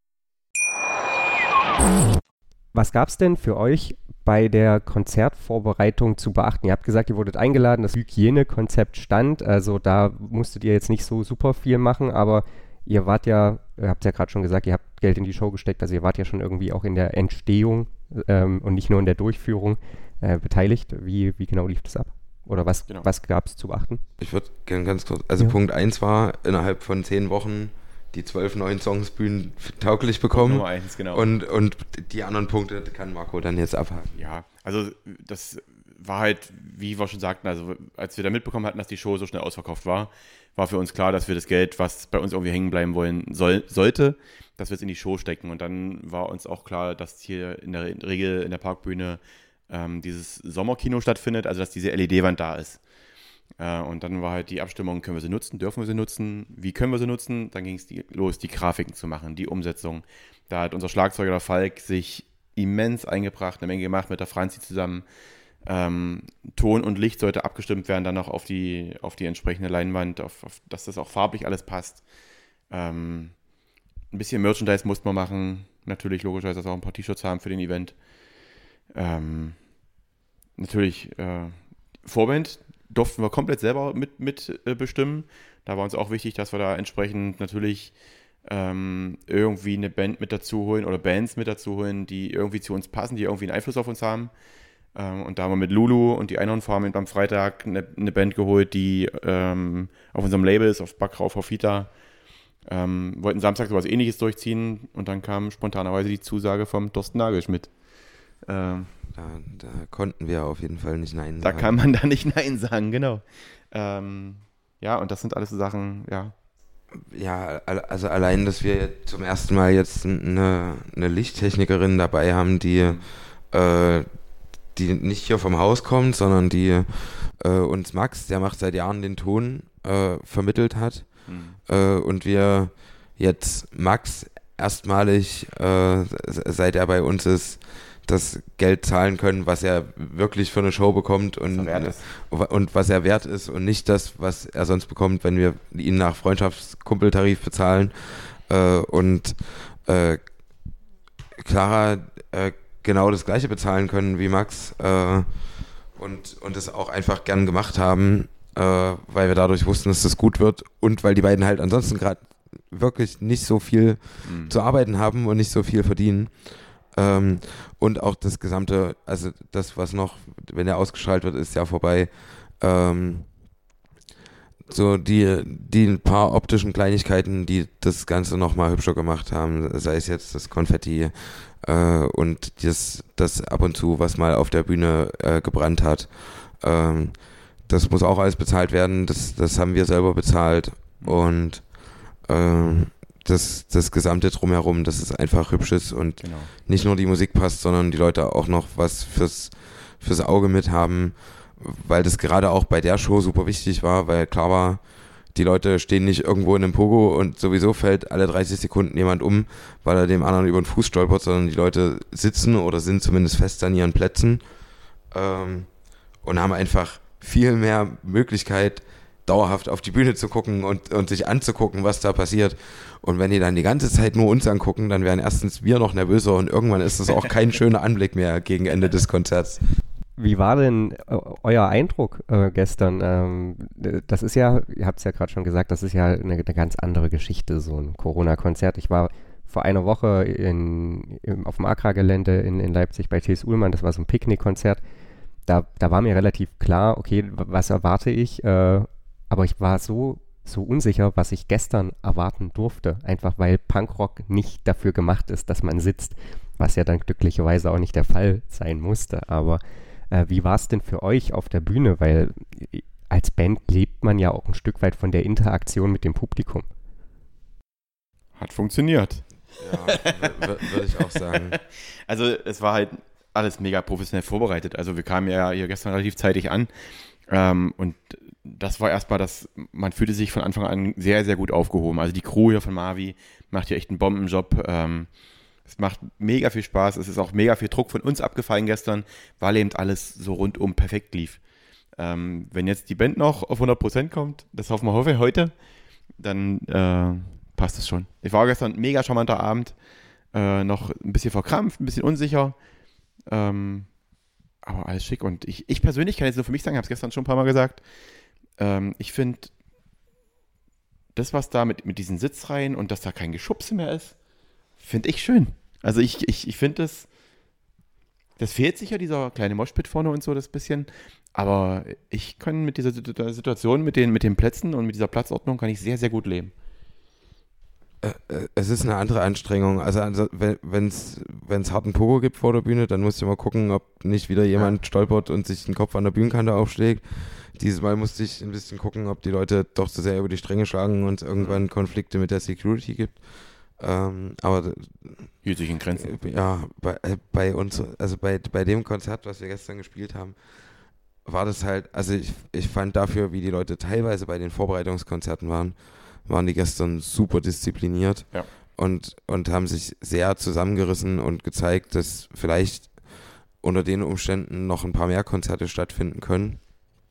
Was gab es denn für euch bei der Konzertvorbereitung zu beachten? Ihr habt gesagt, ihr wurdet eingeladen, das Hygienekonzept stand, also da musstet ihr jetzt nicht so super viel machen, aber ihr habt ja gerade schon gesagt, ihr habt Geld in die Show gesteckt, also ihr wart ja schon irgendwie auch in der Entstehung und nicht nur in der Durchführung beteiligt. Wie genau lief das ab? Oder was gab es zu beachten? Ich würde gerne ganz kurz, Punkt 1 war, innerhalb von 10 Wochen die 12 neuen Songs bühnentauglich bekommen. Nummer 1, genau. Und die anderen Punkte kann Marco dann jetzt abhaken. Ja, also das war halt, wie wir schon sagten, also als wir da mitbekommen hatten, dass die Show so schnell ausverkauft war, war für uns klar, dass wir das Geld, was bei uns irgendwie hängen bleiben sollte, dass wir es in die Show stecken. Und dann war uns auch klar, dass hier in der Regel in der Parkbühne dieses Sommerkino stattfindet, also dass diese LED-Wand da ist. Und dann war halt die Abstimmung, können wir sie nutzen, dürfen wir sie nutzen, wie können wir sie nutzen? Dann ging es los, die Grafiken zu machen, die Umsetzung. Da hat unser Schlagzeuger, der Falk, sich immens eingebracht, eine Menge gemacht mit der Franzi zusammen. Ton und Licht sollte abgestimmt werden, dann noch auf die entsprechende Leinwand, dass das auch farblich alles passt. Ein bisschen Merchandise musste man machen, natürlich logischerweise auch ein paar T-Shirts haben für den Event. natürlich Vorband durften wir komplett selber mit bestimmen. Da war uns auch wichtig, dass wir da entsprechend natürlich irgendwie eine Band mit dazu holen oder Bands mit dazu holen, die irgendwie zu uns passen, die irgendwie einen Einfluss auf uns haben. Und da haben wir mit Lulu und die Einhornfarm am Freitag eine Band geholt, die auf unserem Label ist, auf Backrau, auf Vita. Wollten Samstag sowas Ähnliches durchziehen und dann kam spontanerweise die Zusage vom Thorsten Nagelschmidt. Da konnten wir auf jeden Fall nicht Nein sagen. Da kann man da nicht Nein sagen, genau. Ja, und das sind alles so Sachen, ja. Ja, also allein, dass wir zum ersten Mal jetzt eine Lichttechnikerin dabei haben, die nicht hier vom Haus kommt, sondern die uns Max, der macht seit Jahren den Ton, vermittelt hat. Und wir jetzt Max erstmalig, seit er bei uns ist, das Geld zahlen können, was er wirklich für eine Show bekommt und was er wert ist und nicht das, was er sonst bekommt, wenn wir ihn nach Freundschaftskumpeltarif bezahlen. Und Clara genau das Gleiche bezahlen können wie Max und es auch einfach gern gemacht haben, weil wir dadurch wussten, dass das gut wird und weil die beiden halt ansonsten gerade wirklich nicht so viel zu arbeiten haben und nicht so viel verdienen. Und auch das gesamte, also das, was noch, wenn der ausgestrahlt wird, ist ja vorbei. So die paar optischen Kleinigkeiten, die das Ganze nochmal hübscher gemacht haben, sei es jetzt das Konfetti und das ab und zu, was mal auf der Bühne gebrannt hat. Das muss auch alles bezahlt werden, das haben wir selber bezahlt und das gesamte Drumherum, dass es einfach hübsch ist und nicht nur die Musik passt, sondern die Leute auch noch was fürs Auge mit haben, weil das gerade auch bei der Show super wichtig war, weil klar war, die Leute stehen nicht irgendwo in einem Pogo und sowieso fällt alle 30 Sekunden jemand um, weil er dem anderen über den Fuß stolpert, sondern die Leute sitzen oder sind zumindest fest an ihren Plätzen und haben einfach viel mehr Möglichkeit, dauerhaft auf die Bühne zu gucken und sich anzugucken, was da passiert. Und wenn die dann die ganze Zeit nur uns angucken, dann werden erstens wir noch nervöser und irgendwann ist es auch kein schöner Anblick mehr gegen Ende des Konzerts. Wie war denn euer Eindruck gestern? Das ist ja, ihr habt es ja gerade schon gesagt, das ist ja eine ganz andere Geschichte, so ein Corona-Konzert. Ich war vor einer Woche auf dem Accra-Gelände in Leipzig bei T.S. Ullmann, das war so ein Picknickkonzert. Da war mir relativ klar, okay, was erwarte ich? Aber ich war so unsicher, was ich gestern erwarten durfte. Einfach weil Punkrock nicht dafür gemacht ist, dass man sitzt. Was ja dann glücklicherweise auch nicht der Fall sein musste. Aber wie war es denn für euch auf der Bühne? Weil als Band lebt man ja auch ein Stück weit von der Interaktion mit dem Publikum. Hat funktioniert. Ja, würde ich auch sagen. Also es war halt alles mega professionell vorbereitet. Also wir kamen ja hier gestern relativ zeitig an und das war erstmal man fühlte sich von Anfang an sehr, sehr gut aufgehoben. Also die Crew hier von Mavi macht hier echt einen Bombenjob. Es macht mega viel Spaß. Es ist auch mega viel Druck von uns abgefallen gestern, weil eben alles so rundum perfekt lief. Wenn jetzt die Band noch auf 100% kommt, das hoffen wir heute, dann passt es schon. Ich war gestern ein mega charmanter Abend, noch ein bisschen verkrampft, ein bisschen unsicher, aber alles schick. Und ich persönlich kann jetzt nur für mich sagen, ich habe es gestern schon ein paar Mal gesagt, ich finde, das, was da mit diesen Sitzreihen und dass da kein Geschubse mehr ist, finde ich schön. Also ich finde das fehlt sicher, dieser kleine Moshpit vorne und so, das bisschen, aber ich kann mit dieser Situation, mit den Plätzen und mit dieser Platzordnung kann ich sehr, sehr gut leben. Es ist eine andere Anstrengung. Also wenn es harten Pogo gibt vor der Bühne, dann musst du mal gucken, ob nicht wieder jemand stolpert und sich den Kopf an der Bühnenkante aufschlägt. Dieses Mal musste ich ein bisschen gucken, ob die Leute doch zu sehr über die Stränge schlagen und irgendwann Konflikte mit der Security gibt. Aber hielt sich in Grenzen. Ja, bei uns, also bei dem Konzert, was wir gestern gespielt haben, war das halt, also ich fand dafür, wie die Leute teilweise bei den Vorbereitungskonzerten waren die gestern super diszipliniert und haben sich sehr zusammengerissen und gezeigt, dass vielleicht unter den Umständen noch ein paar mehr Konzerte stattfinden können.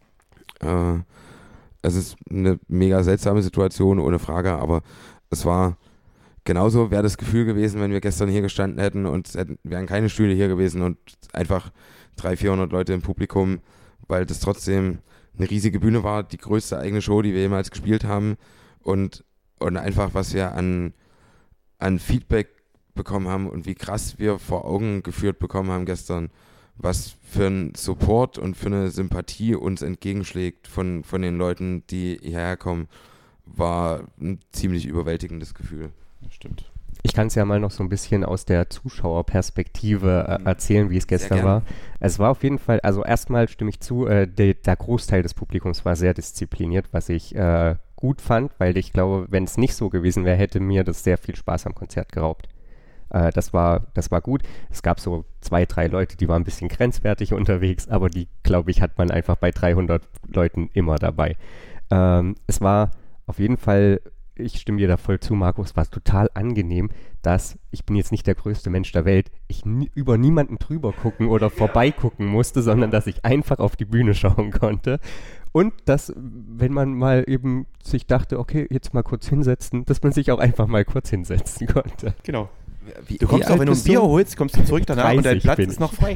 Es ist eine mega seltsame Situation, ohne Frage, aber es war genauso, wäre das Gefühl gewesen, wenn wir gestern hier gestanden hätten und wären keine Stühle hier gewesen und einfach 300, 400 Leute im Publikum, weil das trotzdem eine riesige Bühne war, die größte eigene Show, die wir jemals gespielt haben und einfach, was wir an Feedback bekommen haben und wie krass wir vor Augen geführt bekommen haben gestern, was für ein Support und für eine Sympathie uns entgegenschlägt von den Leuten, die hierher kommen, war ein ziemlich überwältigendes Gefühl. Das stimmt. Ich kann es ja mal noch so ein bisschen aus der Zuschauerperspektive erzählen, wie es gestern war. Es war auf jeden Fall, also erstmal stimme ich zu, der Großteil des Publikums war sehr diszipliniert, was ich gut fand, weil ich glaube, wenn es nicht so gewesen wäre, hätte mir das sehr viel Spaß am Konzert geraubt. Das war gut. Es gab so 2, 3 Leute, die waren ein bisschen grenzwertig unterwegs, aber die, glaube ich, hat man einfach bei 300 Leuten immer dabei. Es war auf jeden Fall, ich stimme dir da voll zu, Markus, war es total angenehm, dass, ich bin jetzt nicht der größte Mensch der Welt, ich über niemanden drüber gucken oder vorbeigucken musste, sondern dass ich einfach auf die Bühne schauen konnte. Und dass, wenn man mal eben sich dachte, okay, jetzt mal kurz hinsetzen, dass man sich auch einfach mal kurz hinsetzen konnte. Genau. Wie Du kommst auch, wenn du ein Bier holst, kommst du zurück danach und dein Platz ist noch frei.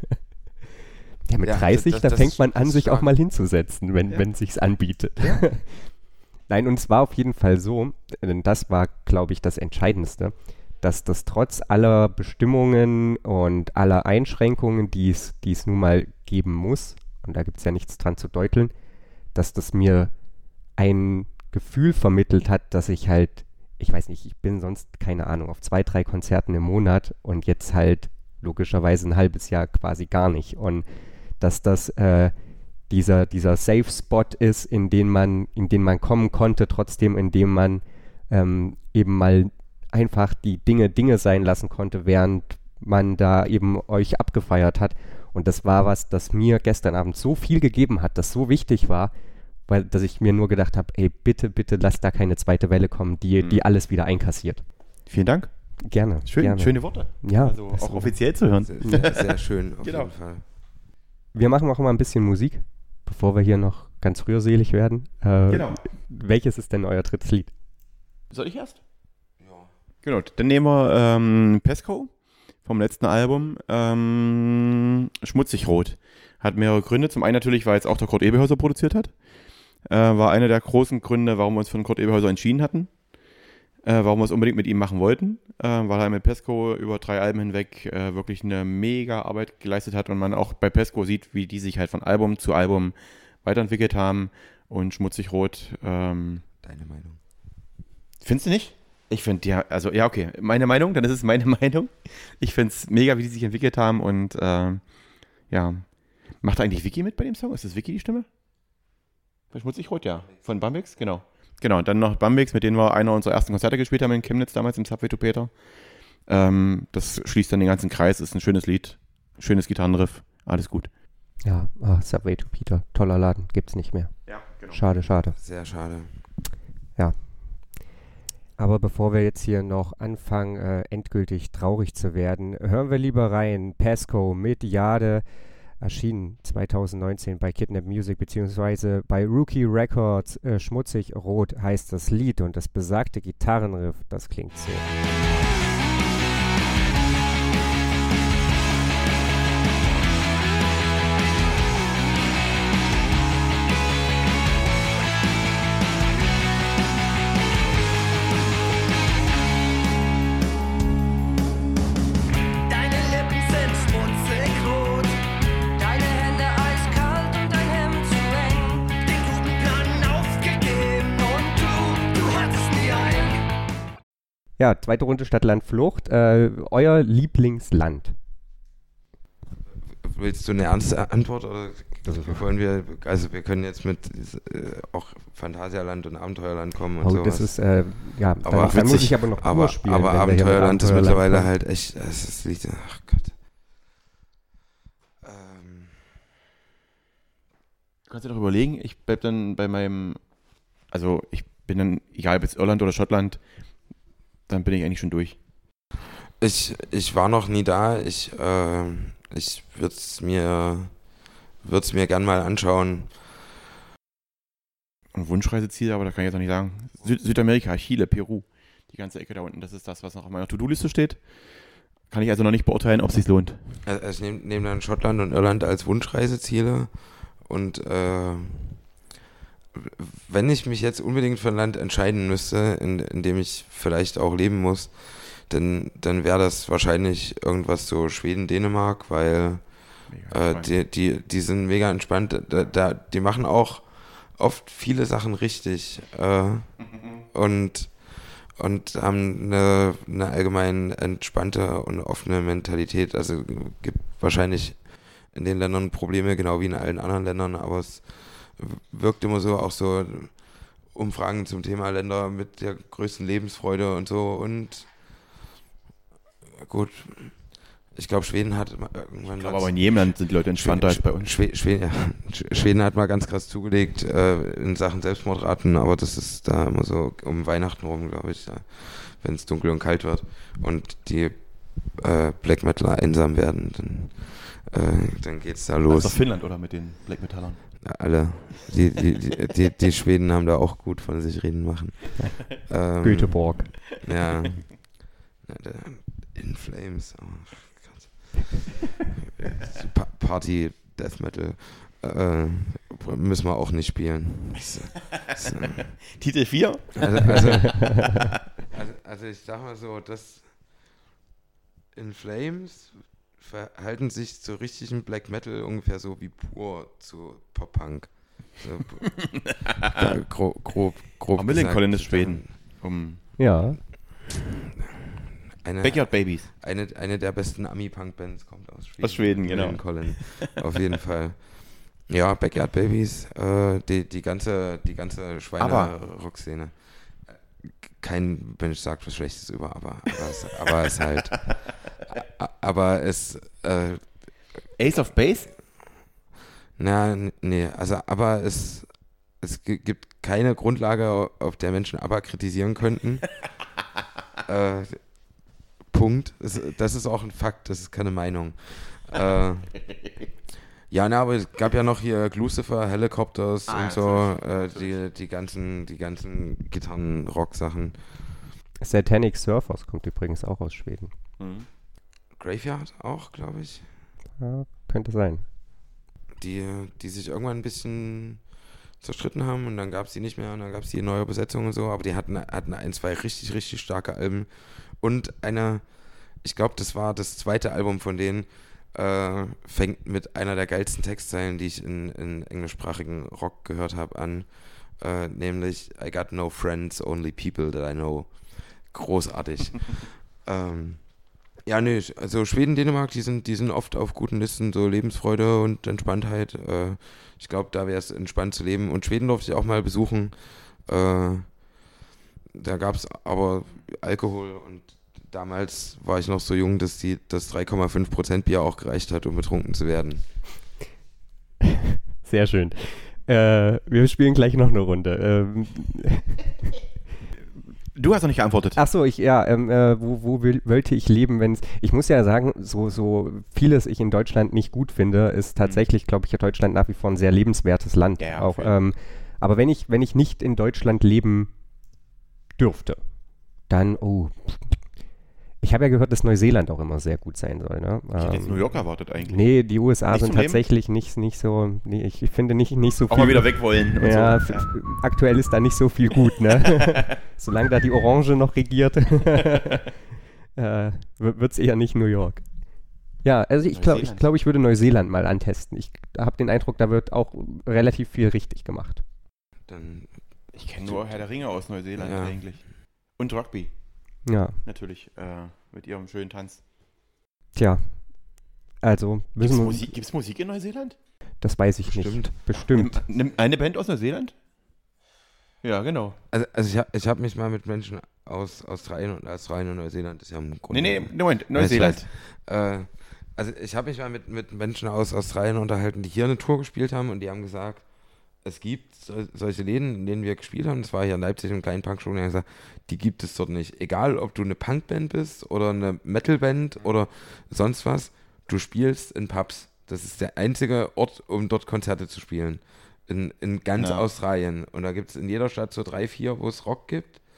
Ja, mit 30, da fängt man an, sich auch mal hinzusetzen, wenn es sich anbietet. Ja. Nein, und es war auf jeden Fall so, denn das war, glaube ich, das Entscheidendste, dass das trotz aller Bestimmungen und aller Einschränkungen, die es nun mal geben muss, und da gibt es ja nichts dran zu deuteln, dass das mir ein Gefühl vermittelt hat, dass ich halt, ich weiß nicht, ich bin sonst, keine Ahnung, auf 2, 3 Konzerten im Monat und jetzt halt logischerweise ein halbes Jahr quasi gar nicht. Und dass das dieser Safe Spot ist, in den man kommen konnte, trotzdem in dem man eben mal einfach die Dinge sein lassen konnte, während man da eben euch abgefeiert hat. Und das war was, das mir gestern Abend so viel gegeben hat, das so wichtig war, dass ich mir nur gedacht habe, ey, bitte lass da keine zweite Welle kommen, die alles wieder einkassiert. Vielen Dank. Gerne. Gerne. Schöne Worte. Ja. Also auch offiziell zu hören. Sehr, sehr schön, auf Genau. jeden Fall. Wir machen auch mal ein bisschen Musik, bevor wir hier noch ganz rührselig werden. Genau. Welches ist denn euer drittes Lied? Soll ich erst? Ja. Genau, dann nehmen wir Pesco vom letzten Album. Schmutzig Rot. Hat mehrere Gründe. Zum einen natürlich, weil es auch der Kurt Eberhäuser produziert hat. War einer der großen Gründe, warum wir uns für den Kurt Eberhäuser entschieden hatten. Warum wir es unbedingt mit ihm machen wollten. Weil er mit Pesco über 3 Alben hinweg wirklich eine mega Arbeit geleistet hat und man auch bei Pesco sieht, wie die sich halt von Album zu Album weiterentwickelt haben. Und Schmutzig Rot. Deine Meinung? Findest du nicht? Ich finde, ja, also ja, okay. Meine Meinung, dann ist es meine Meinung. Ich finde es mega, wie die sich entwickelt haben und ja. Macht eigentlich Vicky mit bei dem Song? Ist das Vicky die Stimme? Bei Schmutzig Rot, ja. Von Bambix, genau. Genau, und dann noch Bambix, mit denen wir einer unserer ersten Konzerte gespielt haben in Chemnitz damals im Subway to Peter. Das schließt dann den ganzen Kreis, ist ein schönes Lied, schönes Gitarrenriff, alles gut. Ja, Subway to Peter, toller Laden, gibt's nicht mehr. Ja, genau. Schade. Sehr schade. Ja. Aber bevor wir jetzt hier noch anfangen, endgültig traurig zu werden, hören wir lieber rein. Pesco mit Jade, erschienen 2019 bei Kidnap Music beziehungsweise bei Rookie Records. Schmutzig Rot heißt das Lied und das besagte Gitarrenriff, das klingt so. Ja, zweite Runde Stadt, Land, Flucht. Euer Lieblingsland? Willst du eine ernste Antwort oder wollen wir, also wir können jetzt mit auch Phantasialand und Abenteuerland kommen und sowas. Das ist, ja, aber dann muss ich aber noch durchspielen. Aber Abenteuerland ist mittlerweile halt echt, es liegt, ach Gott. Du kannst dir doch überlegen, ich bleib dann bei meinem, also ich bin dann, egal ob jetzt Irland oder Schottland, dann bin ich eigentlich schon durch. Ich war noch nie da, ich würde es mir gern mal anschauen. Ein Wunschreiseziel, aber da kann ich jetzt noch nicht sagen. Südamerika, Chile, Peru, die ganze Ecke da unten, das ist das, was noch auf meiner To-Do-Liste steht. Kann ich also noch nicht beurteilen, ob es sich lohnt. Also ich nehme dann Schottland und Irland als Wunschreiseziele und wenn ich mich jetzt unbedingt für ein Land entscheiden müsste, in dem ich vielleicht auch leben muss, dann wäre das wahrscheinlich irgendwas so Schweden, Dänemark, weil die sind mega entspannt. Die machen auch oft viele Sachen richtig und haben eine allgemein entspannte und offene Mentalität. Also gibt wahrscheinlich in den Ländern Probleme, genau wie in allen anderen Ländern, aber es wirkt immer so, auch so Umfragen zum Thema Länder mit der größten Lebensfreude und so. Und gut, ich glaube, Schweden hat irgendwann... Aber in jedem Land sind die Leute entspannter als bei uns. Schweden hat mal ganz krass zugelegt in Sachen Selbstmordraten, aber das ist da immer so um Weihnachten rum, glaube ich, wenn es dunkel und kalt wird und die Black Metaler einsam werden, dann geht's da los. Das ist doch Finnland, oder? Mit den Black Metalern. Ja, alle. Die Schweden haben da auch gut von sich reden machen. Göteborg. Ja. In Flames. Oh, Gott. Party Death Metal müssen wir auch nicht spielen. Titel 4? Also ich sag mal so, dass In Flames verhalten sich zu richtigen Black Metal ungefähr so wie pur zu Pop-Punk. So, grob Auch Millen Collin ist Schweden. Ja. Backyard Babies. Eine der besten Ami-Punk-Bands kommt aus Schweden. Aus Schweden, genau. Millen Collin, auf jeden Fall. Ja, Backyard Babies, die ganze Schweine-Rock-Szene. Kein Mensch sagt was Schlechtes über, aber es halt. Aber es. Ace of Base? Nee, also aber es gibt keine Grundlage, auf der Menschen aber kritisieren könnten. Punkt. Das ist auch ein Fakt, das ist keine Meinung. Ja, aber es gab ja noch hier Lucifer, Helicopters und so, die ganzen Gitarren-Rock-Sachen. Satanic Surfers kommt übrigens auch aus Schweden. Mhm. Graveyard auch, glaube ich. Ja, könnte sein. Die sich irgendwann ein bisschen zerstritten haben und dann gab es die nicht mehr und dann gab es die neue Besetzung und so, aber die hatten ein, zwei richtig, richtig starke Alben und ich glaube, das war das zweite Album von denen, fängt mit einer der geilsten Textzeilen, die ich in englischsprachigen Rock gehört habe, an, nämlich I got no friends, only people that I know. Großartig. Ja, nee, also Schweden, Dänemark, die sind oft auf guten Listen, so Lebensfreude und Entspanntheit. Ich glaube, da wäre es entspannt zu leben. Und Schweden durfte ich auch mal besuchen. Da gab es aber Alkohol und damals war ich noch so jung, dass das 3,5% Bier auch gereicht hat, um betrunken zu werden. Sehr schön. Wir spielen gleich noch eine Runde. Du hast noch nicht geantwortet. Achso, wo wollte ich leben, wenn es... Ich muss ja sagen, so vieles ich in Deutschland nicht gut finde, ist tatsächlich, glaube ich, Deutschland nach wie vor ein sehr lebenswertes Land. Ja, auch, aber wenn ich nicht in Deutschland leben dürfte, dann, ich habe ja gehört, dass Neuseeland auch immer sehr gut sein soll. Ne? Ich hätte jetzt New York erwartet eigentlich. Nee, die USA Nicht sind tatsächlich nicht so, nee, ich finde nicht so viel. Auch mal wieder weg wollen. Und ja, so. Aktuell ist da nicht so viel gut, ne? Solange da die Orange noch regiert, wird es eher nicht New York. Ja, also ich glaube, ich würde Neuseeland mal antesten. Ich habe den Eindruck, da wird auch relativ viel richtig gemacht. Ich kenne nur Herr der Ringe aus Neuseeland eigentlich. Und Rugby. Ja. Natürlich, mit ihrem schönen Tanz. Tja, also Gibt's Musik in Neuseeland? Das weiß ich nicht. Bestimmt. Eine Band aus Neuseeland? Ja, genau. Also ich habe mich mal mit Menschen aus Australien und Neuseeland, das ist ja im Grunde... Moment, Neuseeland. Also ich habe mich mal mit Menschen aus Australien unterhalten, die hier eine Tour gespielt haben und die haben gesagt, es gibt solche Läden, in denen wir gespielt haben, das war hier in Leipzig im kleinen Punkstudio, die haben gesagt, die gibt es dort nicht. Egal, ob du eine Punkband bist oder eine Metalband oder sonst was, du spielst in Pubs. Das ist der einzige Ort, um dort Konzerte zu spielen. In ganz Australien. Und da gibt es in jeder Stadt so 3, 4, wo es Rock gibt.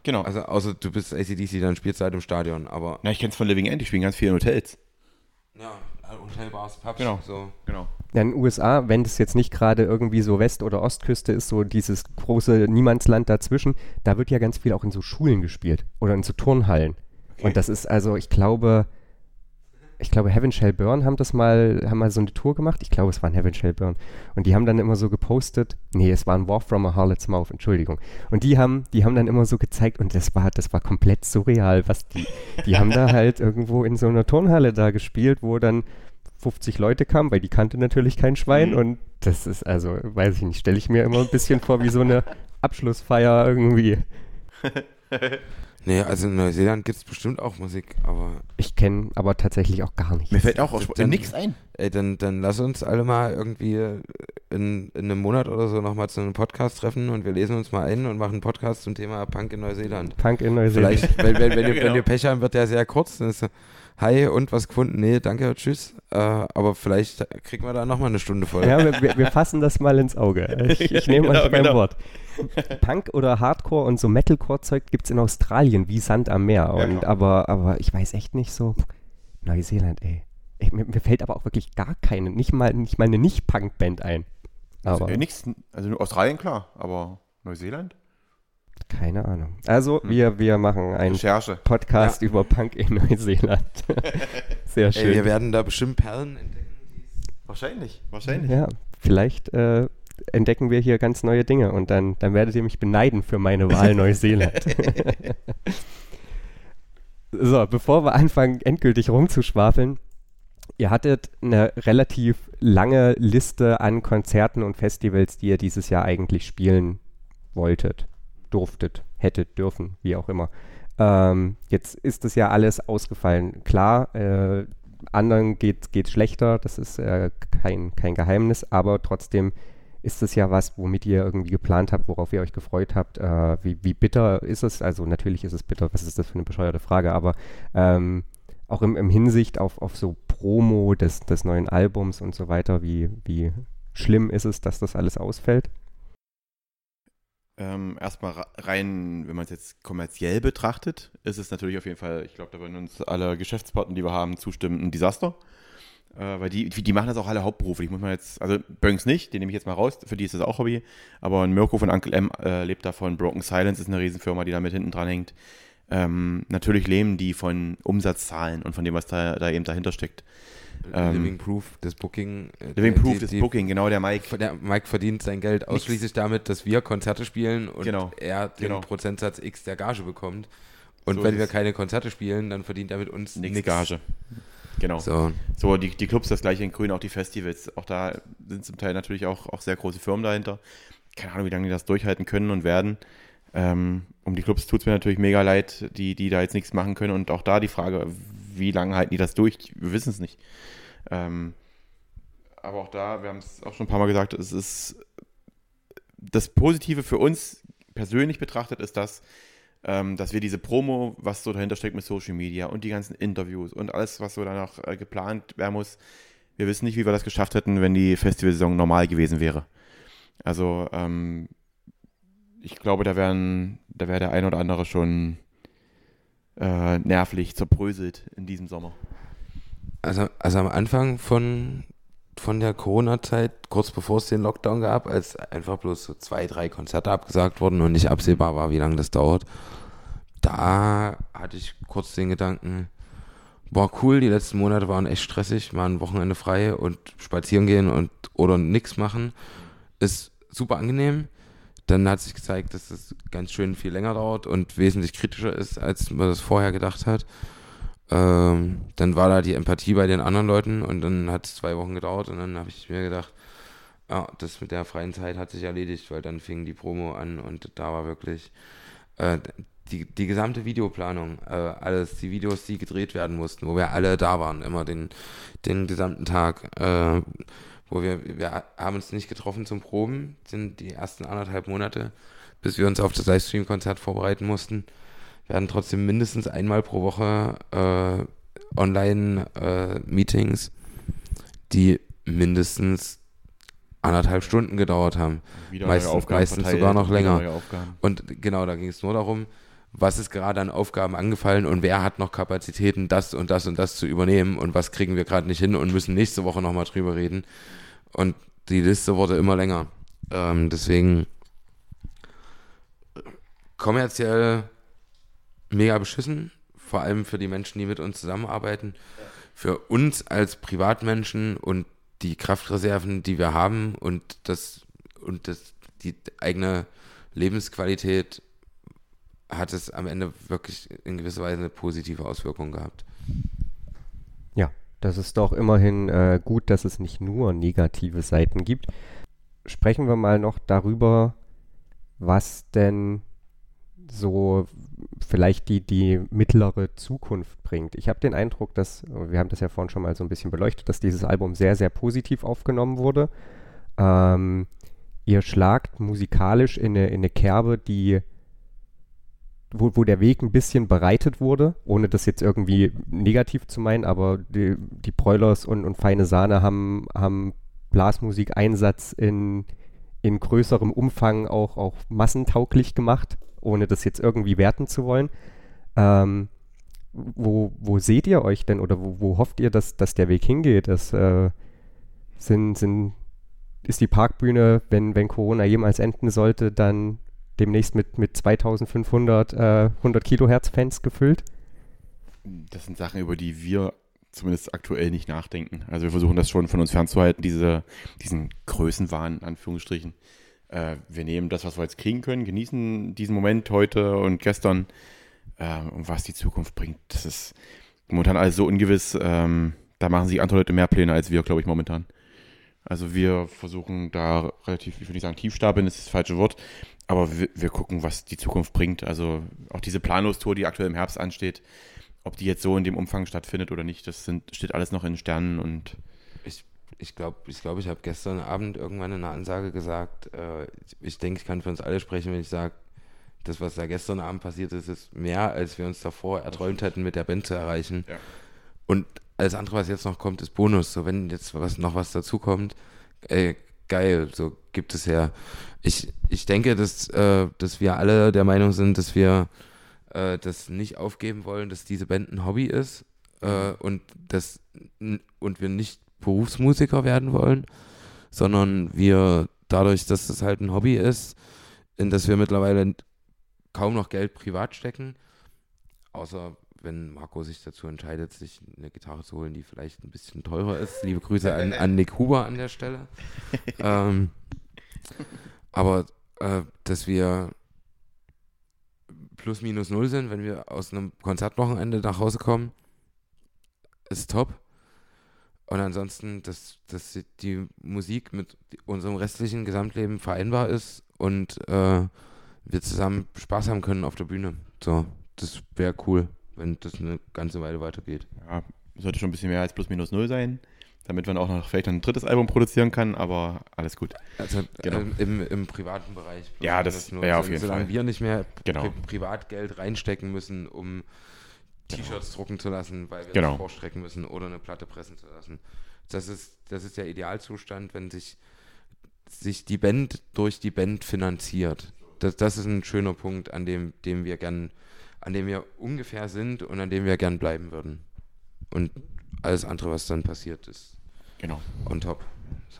Genau. Also außer du bist AC/DC, dann spielst du halt im Stadion, aber... Na, ich kenn's von Living End, die spielen ganz viel in Hotels. Ja, Hotelbars, Pubs, Genau. so. Genau. Ja, in den USA, wenn das jetzt nicht gerade irgendwie so West- oder Ostküste ist, so dieses große Niemandsland dazwischen, da wird ja ganz viel auch in so Schulen gespielt oder in so Turnhallen. Okay. Und das ist also, ich glaube Heaven Shall Burn haben mal so eine Tour gemacht. Ich glaube, es war ein Heaven Shall Burn. Und die haben dann immer so gepostet, nee, es war ein War from a Harlot's Mouth, Entschuldigung. Und die haben dann immer so gezeigt und das war komplett surreal, was die haben da halt irgendwo in so einer Turnhalle da gespielt, wo dann 50 Leute kamen, weil die kannte natürlich kein Schwein und das ist also, weiß ich nicht, stelle ich mir immer ein bisschen vor wie so eine Abschlussfeier irgendwie. Nee, also in Neuseeland gibt es bestimmt auch Musik, aber... Ich kenne aber tatsächlich auch gar nichts. Mir fällt auch Dann- nichts ein. Ey, dann lass uns alle mal irgendwie in einem Monat oder so nochmal zu einem Podcast treffen und wir lesen uns mal ein und machen einen Podcast zum Thema Punk in Neuseeland. Punk in Neuseeland. Vielleicht, wenn Genau. wir Pech haben, wird der sehr kurz. Dann ist so, hi, und was gefunden? Nee, danke, tschüss. Aber vielleicht kriegen wir da nochmal eine Stunde voll. Ja, wir fassen das mal ins Auge. Ich nehme euch beim Genau. Wort. Punk oder Hardcore und so Metalcore-Zeug gibt es in Australien wie Sand am Meer. Ja, Und, genau. aber ich weiß echt nicht so. Neuseeland, ey. Mir fällt aber auch wirklich gar keine, nicht mal eine Nicht-Punk-Band ein. Aber Nichts, also nur Australien, klar, aber Neuseeland? keine Ahnung. Also wir machen einen Recherche. Podcast über Punk in Neuseeland. Sehr Ey, schön. wir werden da bestimmt Perlen entdecken. Wahrscheinlich. Ja, vielleicht entdecken wir hier ganz neue Dinge und dann werdet ihr mich beneiden für meine Wahl Neuseeland. So, bevor wir anfangen, endgültig rumzuschwafeln, ihr hattet eine relativ lange Liste an Konzerten und Festivals, die ihr dieses Jahr eigentlich spielen wolltet, durftet, hättet, dürfen, wie auch immer. Jetzt ist das ja alles ausgefallen. Klar, anderen geht schlechter, das ist kein Geheimnis, aber trotzdem ist es ja was, womit ihr irgendwie geplant habt, worauf ihr euch gefreut habt. Wie bitter ist es? Also natürlich ist es bitter, was ist das für eine bescheuerte Frage, aber auch im Hinsicht auf so Promo des neuen Albums und so weiter, wie schlimm ist es, dass das alles ausfällt? Erstmal rein, wenn man es jetzt kommerziell betrachtet, ist es natürlich auf jeden Fall, ich glaube, da würden uns alle Geschäftspartner, die wir haben, zustimmen, ein Desaster. Weil die machen das auch alle hauptberuflich, muss man jetzt, also Bönks nicht, den nehme ich jetzt mal raus, für die ist das auch Hobby, aber ein Mirko von Uncle M lebt davon, Broken Silence ist eine Riesenfirma, die da mit hinten dran hängt. Natürlich leben die von Umsatzzahlen und von dem, was da eben dahinter steckt. Living Proof, das Booking. Living Proof, das Booking, genau, der Mike. Der Mike verdient sein Geld ausschließlich damit, dass wir Konzerte spielen und Genau, er den genau. Prozentsatz X der Gage bekommt. Und So wenn ist wir es. keine Konzerte spielen, dann verdient er mit uns Nix nichts. Gage. Genau. So. Die Clubs das gleiche in Grün, auch die Festivals. Auch da sind zum Teil natürlich auch sehr große Firmen dahinter. Keine Ahnung, wie lange die das durchhalten können und werden. Um die Clubs tut es mir natürlich mega leid, die da jetzt nichts machen können. Und auch da die Frage, wie lange halten die das durch? Wir wissen es nicht. Aber auch da, wir haben es auch schon ein paar Mal gesagt, es ist das Positive für uns persönlich betrachtet ist das, dass wir diese Promo, was so dahinter steckt mit Social Media und die ganzen Interviews und alles, was so danach geplant werden muss, wir wissen nicht, wie wir das geschafft hätten, wenn die Festivalsaison normal gewesen wäre. Also ich glaube, da wäre der ein oder andere schon nervlich zerbröselt in diesem Sommer. Also am Anfang von der Corona-Zeit, kurz bevor es den Lockdown gab, als einfach bloß so 2, 3 Konzerte abgesagt wurden und nicht absehbar war, wie lange das dauert, da hatte ich kurz den Gedanken, boah, cool, die letzten Monate waren echt stressig, mal ein Wochenende frei und spazieren gehen oder nichts machen, ist super angenehm. Dann hat sich gezeigt, dass das ganz schön viel länger dauert und wesentlich kritischer ist, als man das vorher gedacht hat. Dann war da die Empathie bei den anderen Leuten und dann hat es 2 Wochen gedauert und dann habe ich mir gedacht, ja, das mit der freien Zeit hat sich erledigt, weil dann fing die Promo an und da war wirklich die gesamte Videoplanung, alles, die Videos, die gedreht werden mussten, wo wir alle da waren, immer den gesamten Tag, wo wir haben uns nicht getroffen zum Proben, sind die ersten 1,5 Monate, bis wir uns auf das Livestream-Konzert vorbereiten mussten. Wir hatten trotzdem mindestens einmal pro Woche Online-Meetings, die mindestens 1,5 Stunden gedauert haben. Wieder Meistens sogar noch länger. neue Aufgaben. Und genau, da ging es nur darum, was ist gerade an Aufgaben angefallen und wer hat noch Kapazitäten, das und das und das zu übernehmen und was kriegen wir gerade nicht hin und müssen nächste Woche nochmal drüber reden. Und die Liste wurde immer länger. Deswegen kommerziell mega beschissen, vor allem für die Menschen, die mit uns zusammenarbeiten. Für uns als Privatmenschen und die Kraftreserven, die wir haben und die eigene Lebensqualität hat es am Ende wirklich in gewisser Weise eine positive Auswirkung gehabt. Ja, das ist doch immerhin gut, dass es nicht nur negative Seiten gibt. Sprechen wir mal noch darüber, was denn so vielleicht die mittlere Zukunft bringt. Ich habe den Eindruck, wir haben das ja vorhin schon mal so ein bisschen beleuchtet, dass dieses Album sehr, sehr positiv aufgenommen wurde. Ihr schlagt musikalisch in eine Kerbe, wo der Weg ein bisschen bereitet wurde, ohne das jetzt irgendwie negativ zu meinen, aber die Broilers und Feine Sahne haben Blasmusik-Einsatz in größerem Umfang auch massentauglich gemacht, ohne das jetzt irgendwie werten zu wollen. Wo seht ihr euch denn oder wo hofft ihr, dass der Weg hingeht? Ist die Parkbühne, wenn Corona jemals enden sollte, dann demnächst mit 2500 100 Kilohertz-Fans gefüllt? Das sind Sachen, über die wir zumindest aktuell nicht nachdenken. Also wir versuchen das schon von uns fernzuhalten, diesen Größenwahn, in Anführungsstrichen. Wir nehmen das, was wir jetzt kriegen können, genießen diesen Moment heute und gestern. Und was die Zukunft bringt, das ist momentan alles so ungewiss. Da machen sich andere Leute mehr Pläne als wir, glaube ich, momentan. Also wir versuchen da relativ, ich würde nicht sagen tief stapeln, ist das falsche Wort, aber wir gucken, was die Zukunft bringt. Also auch diese Planlos-Tour, die aktuell im Herbst ansteht, ob die jetzt so in dem Umfang stattfindet oder nicht, steht alles noch in Sternen. Und ich glaube, ich habe gestern Abend irgendwann in einer Ansage gesagt, ich denke, ich kann für uns alle sprechen, wenn ich sage, das, was da gestern Abend passiert ist, ist mehr, als wir uns davor erträumt hätten, mit der Band zu erreichen. Ja. Und alles andere, was jetzt noch kommt, ist Bonus. So, wenn jetzt noch was dazu kommt, geil, so gibt es ja. Ich denke, dass wir alle der Meinung sind, dass wir das nicht aufgeben wollen, dass diese Band ein Hobby ist und wir nicht Berufsmusiker werden wollen, sondern wir dadurch, dass das halt ein Hobby ist, in das wir mittlerweile kaum noch Geld privat stecken, außer wenn Marco sich dazu entscheidet, sich eine Gitarre zu holen, die vielleicht ein bisschen teurer ist. Liebe Grüße an Nick Huber an der Stelle. Aber dass wir plus minus null sind, wenn wir aus einem Konzertwochenende nach Hause kommen, ist top. Und ansonsten, dass die Musik mit unserem restlichen Gesamtleben vereinbar ist und wir zusammen Spaß haben können auf der Bühne. So, das wäre cool, wenn das eine ganze Weile weitergeht. Ja, sollte schon ein bisschen mehr als plus minus null sein, damit man auch noch vielleicht ein drittes Album produzieren kann, aber alles gut. Also genau. Im privaten Bereich. Ja, das wäre auf jeden Fall. Solange wir nicht mehr genau. Privatgeld reinstecken müssen, um T-Shirts drucken zu lassen, weil wir genau. das vorstrecken müssen oder eine Platte pressen zu lassen. Das ist der Idealzustand, wenn sich die Band durch die Band finanziert. Das ist ein schöner Punkt, an dem wir ungefähr sind und an dem wir gern bleiben würden. Und alles andere, was dann passiert, ist genau on top. So.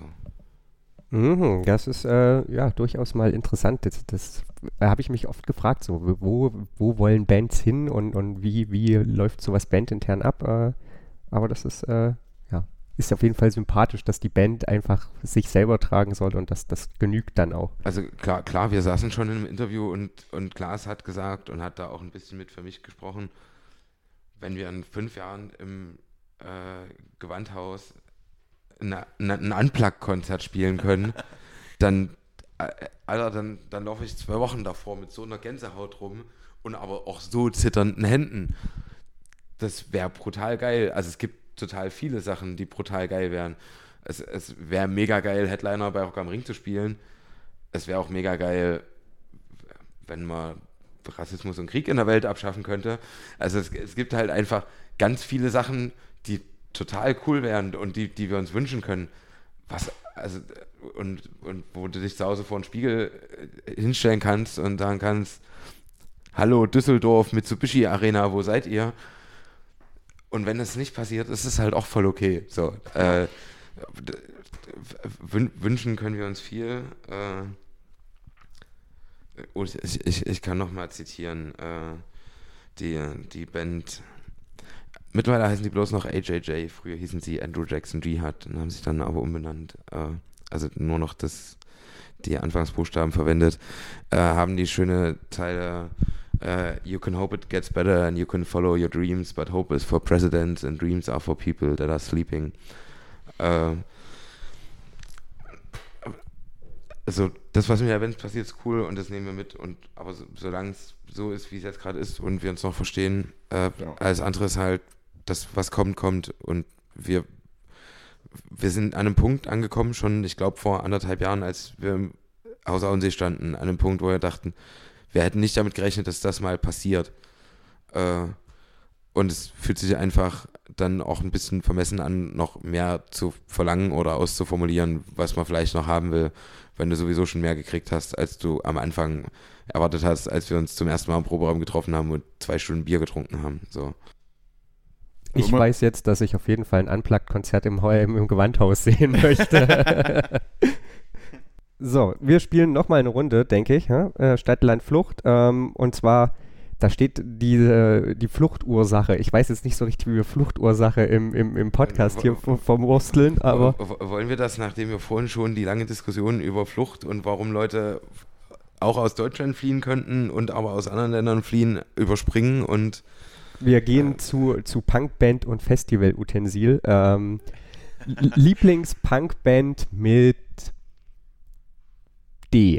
Das ist durchaus mal interessant. Das habe ich mich oft gefragt, so wo wollen Bands hin und wie läuft sowas bandintern ab? Aber das ist auf jeden Fall sympathisch, dass die Band einfach sich selber tragen soll und das genügt dann auch. Also klar, wir saßen schon in einem Interview und Klaas hat gesagt und hat da auch ein bisschen mit für mich gesprochen, wenn wir in 5 Jahren im Gewandhaus ein Unplugged-Konzert spielen können, dann laufe ich 2 Wochen davor mit so einer Gänsehaut rum und aber auch so zitternden Händen. Das wäre brutal geil. Also es gibt total viele Sachen, die brutal geil wären. Es wäre mega geil, Headliner bei Rock am Ring zu spielen. Es wäre auch mega geil, wenn man Rassismus und Krieg in der Welt abschaffen könnte. Also es gibt halt einfach ganz viele Sachen, die total cool wären und die wir uns wünschen können. Und wo du dich zu Hause vor den Spiegel hinstellen kannst und sagen kannst, hallo Düsseldorf, Mitsubishi Arena, wo seid ihr? Und wenn das nicht passiert, ist es halt auch voll okay. So, wünschen können wir uns viel. Ich kann nochmal zitieren, die Band, mittlerweile heißen die bloß noch AJJ, früher hießen sie Andrew Jackson Jihad und haben sich dann aber umbenannt, also nur noch die Anfangsbuchstaben verwendet, haben die schöne Zeile, you can hope it gets better and you can follow your dreams, but hope is for presidents and dreams are for people that are sleeping. Also das, was mit der Band passiert, ist cool und das nehmen wir mit. Aber solange es so ist, wie es jetzt gerade ist und wir uns noch verstehen, alles andere ist halt das, was kommt. Und wir sind an einem Punkt angekommen, schon, ich glaube, vor 1,5 Jahren, als wir im Haus Auensee standen, an einem Punkt, wo wir dachten, wir hätten nicht damit gerechnet, dass das mal passiert. Und es fühlt sich einfach dann auch ein bisschen vermessen an, noch mehr zu verlangen oder auszuformulieren, was man vielleicht noch haben will, wenn du sowieso schon mehr gekriegt hast, als du am Anfang erwartet hast, als wir uns zum ersten Mal im Proberaum getroffen haben und 2 Stunden Bier getrunken haben. So. Ich weiß jetzt, dass ich auf jeden Fall ein Unplugged-Konzert im Gewandhaus sehen möchte. So, wir spielen nochmal eine Runde, denke ich. Stadt, Land, Flucht. Und zwar, da steht die Fluchtursache. Ich weiß jetzt nicht so richtig, wie wir Fluchtursache im Podcast hier verwursteln, aber... Wollen wir das, nachdem wir vorhin schon die lange Diskussion über Flucht und warum Leute auch aus Deutschland fliehen könnten und aber aus anderen Ländern fliehen, überspringen und... Wir gehen zu Punkband und Festivalutensil. Lieblings-Punkband mit D.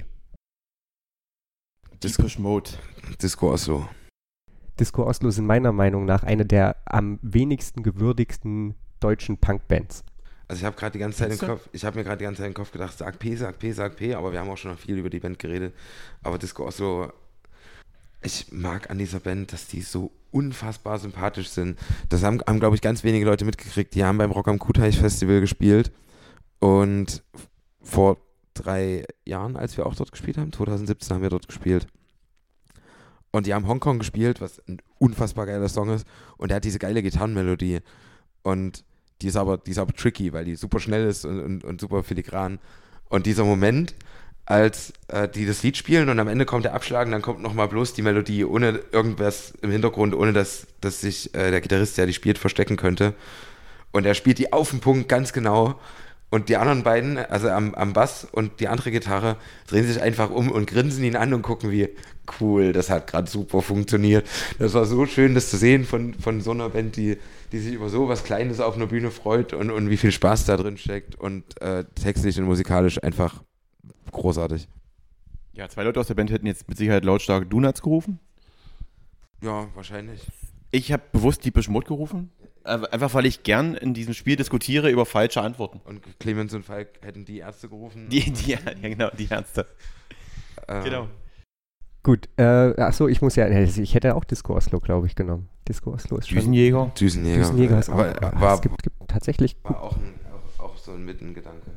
Disco Mode. Disco Oslo. Disco Oslo sind meiner Meinung nach eine der am wenigsten gewürdigsten deutschen Punkbands. Also ich habe gerade die ganze Zeit im Kopf gedacht, sag P, aber wir haben auch schon noch viel über die Band geredet. Aber Disco Oslo, ich mag an dieser Band, dass die so unfassbar sympathisch sind. Das haben glaube ich, ganz wenige Leute mitgekriegt. Die haben beim Rock am Kuhteich Festival gespielt und vor 3 Jahren, als wir auch dort gespielt haben, 2017 haben wir dort gespielt. Und die haben Hongkong gespielt, was ein unfassbar geiler Song ist. Und der hat diese geile Gitarrenmelodie. Und die ist aber tricky, weil die super schnell ist und super filigran. Und dieser Moment, als die das Lied spielen und am Ende kommt der Abschlag und dann kommt nochmal bloß die Melodie, ohne irgendwas im Hintergrund, ohne dass sich der Gitarrist, der die spielt, verstecken könnte. Und er spielt die auf den Punkt ganz genau. Und die anderen beiden, also am Bass und die andere Gitarre, drehen sich einfach um und grinsen ihn an und gucken wie, cool, das hat gerade super funktioniert. Das war so schön, das zu sehen von so einer Band, die sich über so was Kleines auf einer Bühne freut und wie viel Spaß da drin steckt und textlich und musikalisch einfach großartig. Ja, 2 Leute aus der Band hätten jetzt mit Sicherheit lautstark Donuts gerufen. Ja, wahrscheinlich. Ich habe bewusst Depeche Mode gerufen. Einfach, weil ich gern in diesem Spiel diskutiere über falsche Antworten. Und Clemens und Falk hätten die Ärzte gerufen. Ja, genau, die Ärzte. Genau. Gut, achso, ich hätte auch Disco Oslo, glaube ich, genommen. Disco Oslo ist schon... Düsenjäger ist auch... Es gibt tatsächlich... War auch so ein Mittengedanke.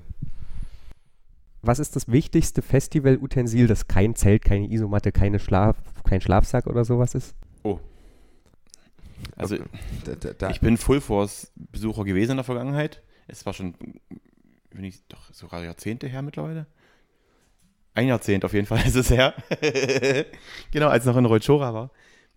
Was ist das wichtigste Festivalutensil, das kein Zelt, keine Isomatte, kein Schlafsack oder sowas ist? Oh. Also, ich bin Full Force Besucher gewesen in der Vergangenheit. Es war schon, bin ich doch sogar Jahrzehnte her mittlerweile. 1 Jahrzehnt auf jeden Fall ist es her. Genau, als noch in Rollchora war.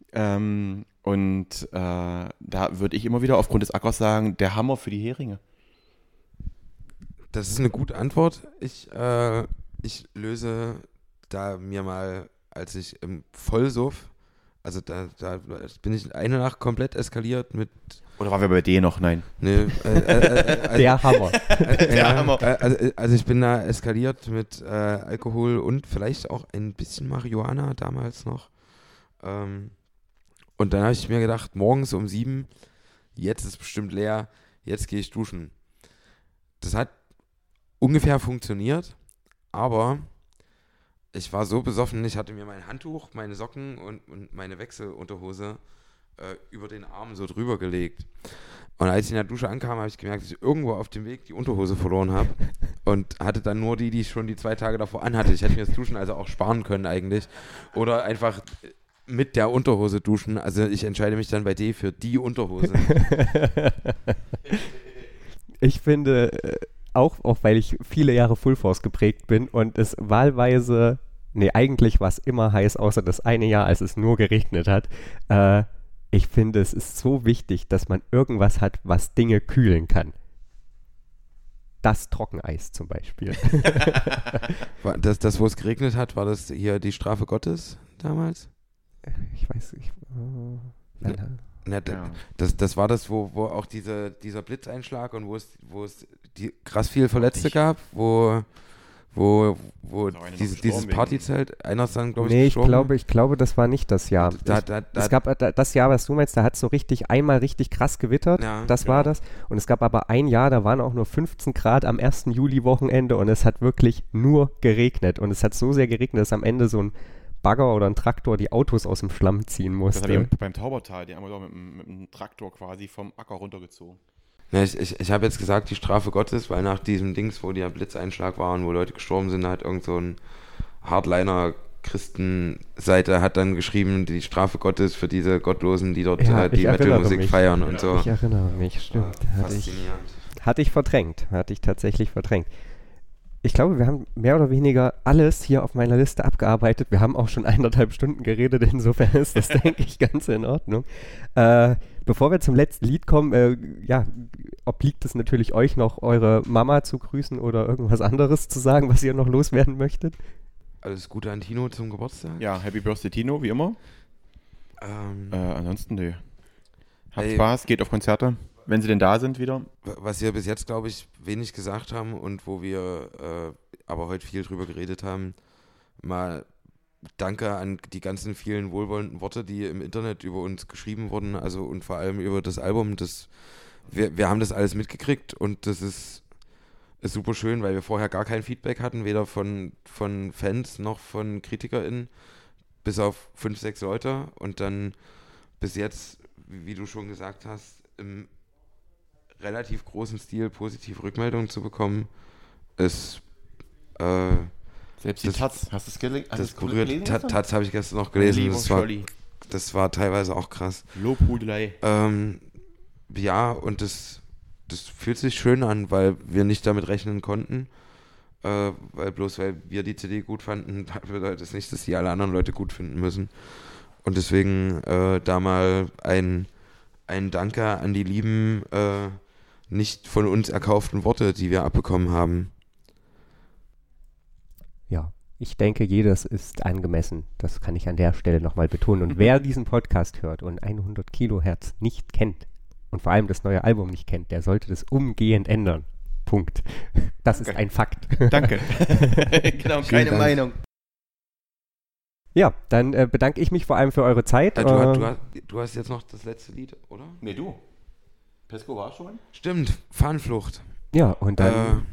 Da würde ich immer wieder aufgrund des Ackers sagen, der Hammer für die Heringe. Das ist eine gute Antwort. Ich löse da mir mal, als ich im Vollsuff, also da bin ich eine Nacht komplett eskaliert mit... Oder waren wir bei D noch? Nein. Nee, der Hammer. Der Hammer. Also ich bin da eskaliert mit Alkohol und vielleicht auch ein bisschen Marihuana damals noch. Und dann habe ich mir gedacht, morgens um 7, jetzt ist bestimmt leer, jetzt gehe ich duschen. Das hat ungefähr funktioniert, aber ich war so besoffen, ich hatte mir mein Handtuch, meine Socken und meine Wechselunterhose über den Arm so drüber gelegt. Und als ich in der Dusche ankam, habe ich gemerkt, dass ich irgendwo auf dem Weg die Unterhose verloren habe und hatte dann nur die ich schon die 2 Tage davor anhatte. Ich hätte mir das Duschen also auch sparen können eigentlich. Oder einfach mit der Unterhose duschen. Also ich entscheide mich dann bei D für die Unterhose. Ich finde, auch weil ich viele Jahre Full Force geprägt bin und es wahlweise, eigentlich war es immer heiß, außer das eine Jahr, als es nur geregnet hat. Ich finde, es ist so wichtig, dass man irgendwas hat, was Dinge kühlen kann. Das Trockeneis zum Beispiel. Das, wo es geregnet hat, war das hier die Strafe Gottes damals? Ich weiß nicht. Das war das, wo auch dieser Blitzeinschlag und wo es krass viel Verletzte gab, wo dieses Partyzelt, einer ist dann, glaube ich, gestorben. Ich glaube, das war nicht das Jahr. Es gab das Jahr, was du meinst, da hat es so einmal richtig krass gewittert, war das. Und es gab aber ein Jahr, da waren auch nur 15 Grad am 1. Juli-Wochenende und es hat wirklich nur geregnet. Und es hat so sehr geregnet, dass am Ende so ein Bagger oder ein Traktor die Autos aus dem Schlamm ziehen musste. Das beim Taubertal, die haben wir doch mit einem Traktor quasi vom Acker runtergezogen. Ja, ich habe jetzt gesagt, die Strafe Gottes, weil nach diesem Dings, wo der Blitzeinschlag war und wo Leute gestorben sind, hat irgend so ein Hardliner-Christenseite hat dann geschrieben, die Strafe Gottes für diese Gottlosen, die dort die Metal-Musik feiern und so. Ich erinnere mich, stimmt. Hatte ich tatsächlich verdrängt. Ich glaube, wir haben mehr oder weniger alles hier auf meiner Liste abgearbeitet. Wir haben auch schon 1,5 Stunden geredet, insofern ist das, denke ich, ganz in Ordnung. Bevor wir zum letzten Lied kommen, obliegt es natürlich euch noch, eure Mama zu grüßen oder irgendwas anderes zu sagen, was ihr noch loswerden möchtet. Alles Gute an Tino zum Geburtstag. Ja, Happy Birthday Tino, wie immer. Ansonsten, Habt Spaß, geht auf Konzerte. Wenn sie denn da sind wieder. Was wir bis jetzt, glaube ich, wenig gesagt haben und wo wir aber heute viel drüber geredet haben, mal danke an die ganzen vielen wohlwollenden Worte, die im Internet über uns geschrieben wurden, also und vor allem über das Album. Wir haben das alles mitgekriegt und das ist super schön, weil wir vorher gar kein Feedback hatten, weder von Fans noch von KritikerInnen, bis auf 5, 6 Leute und dann bis jetzt, wie du schon gesagt hast, im relativ großen Stil positive Rückmeldungen zu bekommen, ist selbst die Taz, hast du es gelesen? Taz habe ich gestern noch gelesen, das war teilweise auch krass. Lobhudelei. Ja, und das fühlt sich schön an, weil wir nicht damit rechnen konnten, weil wir die CD gut fanden, bedeutet das nicht, dass die alle anderen Leute gut finden müssen. Und deswegen da mal ein Danke an die lieben nicht von uns erkauften Worte, die wir abbekommen haben. Ja, ich denke, jedes ist angemessen. Das kann ich an der Stelle nochmal betonen. Und wer diesen Podcast hört und 100 Kilohertz nicht kennt und vor allem das neue Album nicht kennt, der sollte das umgehend ändern. Punkt. Das ist ein Fakt. Danke. Genau, keine Meinung. Ja, dann bedanke ich mich vor allem für eure Zeit. Du hast jetzt noch das letzte Lied, oder? Nee, du. Pesco war schon? Stimmt, Fahnenflucht. Ja, und dann...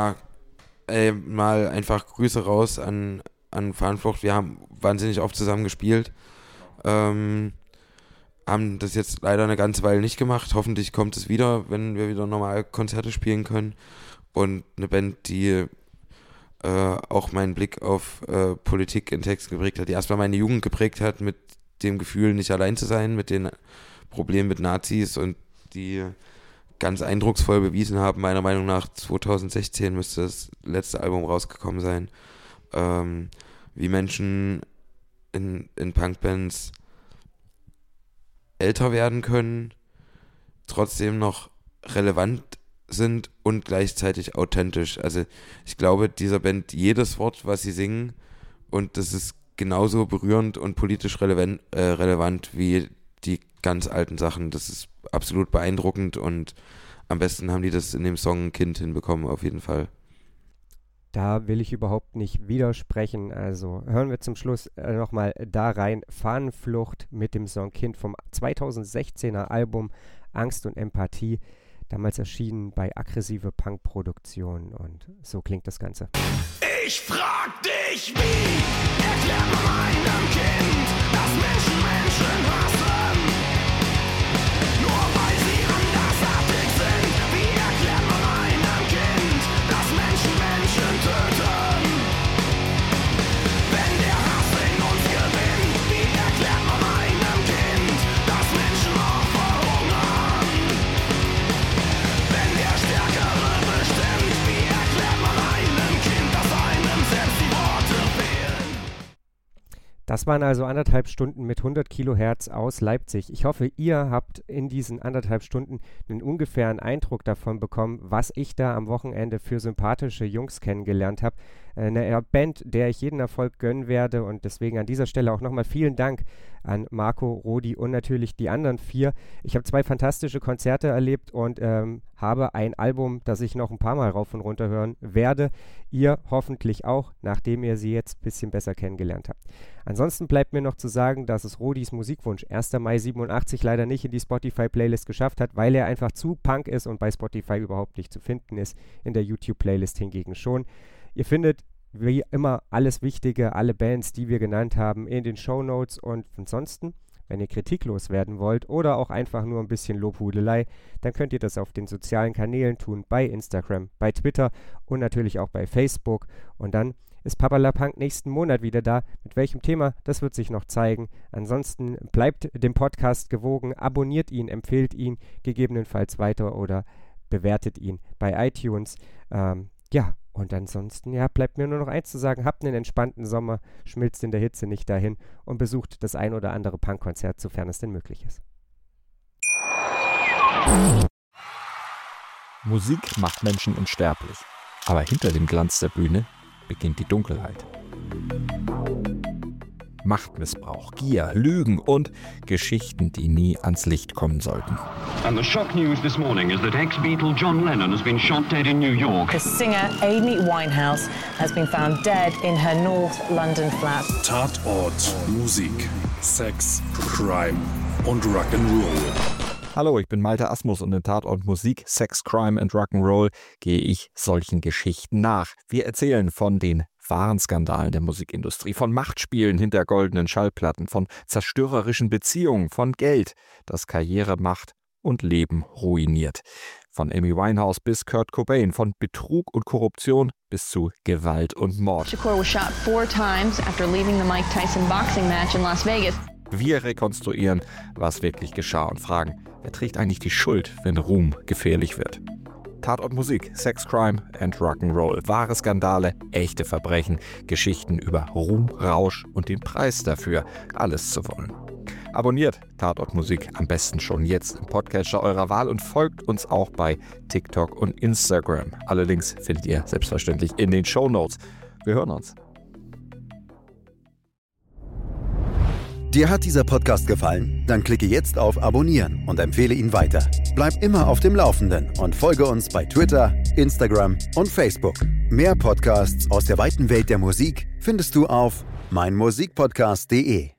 mal einfach Grüße raus an Fahnenflucht. Wir haben wahnsinnig oft zusammen gespielt. Haben das jetzt leider eine ganze Weile nicht gemacht. Hoffentlich kommt es wieder, wenn wir wieder normal Konzerte spielen können. Und eine Band, die auch meinen Blick auf Politik in Texten geprägt hat, die erstmal meine Jugend geprägt hat, mit dem Gefühl, nicht allein zu sein, mit den Problemen mit Nazis und die ganz eindrucksvoll bewiesen haben. Meiner Meinung nach 2016 müsste das letzte Album rausgekommen sein. Wie Menschen in Punkbands älter werden können, trotzdem noch relevant sind und gleichzeitig authentisch. Also ich glaube, dieser Band jedes Wort, was sie singen, und das ist genauso berührend und politisch relevant wie die ganz alten Sachen. Das ist absolut beeindruckend und am besten haben die das in dem Song Kind hinbekommen, auf jeden Fall. Da will ich überhaupt nicht widersprechen. Also hören wir zum Schluss nochmal da rein. Fahnenflucht mit dem Song Kind vom 2016er Album Angst und Empathie. Damals erschienen bei Aggressive Punk-Produktion. Und so klingt das Ganze. Ich frag dich, wie erklärt man einem Kind, dass Menschen hassen? Nur weil sie andersartig sind. Wie erklärt man einem Kind, dass Menschen töten? Wenn der Hass in uns gewinnt, wie erklärt man Das waren also 1,5 Stunden mit 100 Kilohertz aus Leipzig. Ich hoffe, ihr habt in diesen 1,5 Stunden einen ungefähren Eindruck davon bekommen, was ich da am Wochenende für sympathische Jungs kennengelernt habe. Eine Band, der ich jeden Erfolg gönnen werde, und deswegen an dieser Stelle auch nochmal vielen Dank an Marco, Rudi und natürlich die anderen 4. Ich habe 2 fantastische Konzerte erlebt und habe ein Album, das ich noch ein paar Mal rauf und runter hören werde. Ihr hoffentlich auch, nachdem ihr sie jetzt ein bisschen besser kennengelernt habt. Ansonsten bleibt mir noch zu sagen, dass es Rudis Musikwunsch 1. Mai 87 leider nicht in die Spotify-Playlist geschafft hat, weil er einfach zu Punk ist und bei Spotify überhaupt nicht zu finden ist, in der YouTube-Playlist hingegen schon. Ihr findet wie immer alles Wichtige, alle Bands, die wir genannt haben, in den Shownotes, und ansonsten, wenn ihr kritiklos werden wollt oder auch einfach nur ein bisschen Lobhudelei, dann könnt ihr das auf den sozialen Kanälen tun, bei Instagram, bei Twitter und natürlich auch bei Facebook. Und dann ist Papperlapank nächsten Monat wieder da. Mit welchem Thema, das wird sich noch zeigen. Ansonsten bleibt dem Podcast gewogen, abonniert ihn, empfehlt ihn gegebenenfalls weiter oder bewertet ihn bei iTunes. Und ansonsten, bleibt mir nur noch eins zu sagen: Habt einen entspannten Sommer, schmilzt in der Hitze nicht dahin und besucht das ein oder andere Punkkonzert, sofern es denn möglich ist. Musik macht Menschen unsterblich. Aber hinter dem Glanz der Bühne beginnt die Dunkelheit. Machtmissbrauch, Gier, Lügen und Geschichten, die nie ans Licht kommen sollten. And the shock news this morning is that ex-Beatle John Lennon has been shot dead in New York. The singer Amy Winehouse has been found dead in her North London flat. Tatort, Musik, Sex, Crime und Rock'n'Roll. Hallo, ich bin Malte Asmus und in Tatort Musik, Sex, Crime and Rock'n'Roll gehe ich solchen Geschichten nach. Wir erzählen von den wahren Skandalen der Musikindustrie, von Machtspielen hinter goldenen Schallplatten, von zerstörerischen Beziehungen, von Geld, das Karriere, Macht und Leben ruiniert. Von Amy Winehouse bis Kurt Cobain, von Betrug und Korruption bis zu Gewalt und Mord. Shakur was shot 4 times after leaving the Mike Tyson boxing match in Las Vegas. Wir rekonstruieren, was wirklich geschah und fragen, wer trägt eigentlich die Schuld, wenn Ruhm gefährlich wird? Tatort Musik, Sex, Crime and Rock'n'Roll. Wahre Skandale, echte Verbrechen, Geschichten über Ruhm, Rausch und den Preis dafür, alles zu wollen. Abonniert Tatort Musik am besten schon jetzt im Podcatcher eurer Wahl und folgt uns auch bei TikTok und Instagram. Alle Links findet ihr selbstverständlich in den Shownotes. Wir hören uns. Dir hat dieser Podcast gefallen? Dann klicke jetzt auf Abonnieren und empfehle ihn weiter. Bleib immer auf dem Laufenden und folge uns bei Twitter, Instagram und Facebook. Mehr Podcasts aus der weiten Welt der Musik findest du auf meinmusikpodcast.de.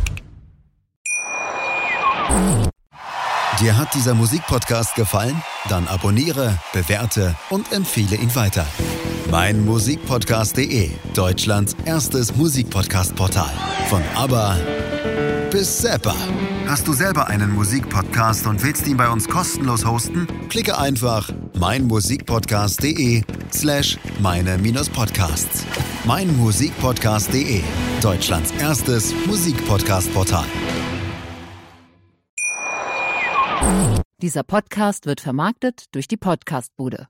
Dir hat dieser Musikpodcast gefallen? Dann abonniere, bewerte und empfehle ihn weiter. meinmusikpodcast.de, Deutschlands erstes Musikpodcast-Portal. Von ABBA bis Zappa. Hast du selber einen Musikpodcast und willst ihn bei uns kostenlos hosten? Klicke einfach meinmusikpodcast.de/meine-podcasts. meinmusikpodcast.de, Deutschlands erstes Musikpodcast-Portal. Dieser Podcast wird vermarktet durch die Podcastbude.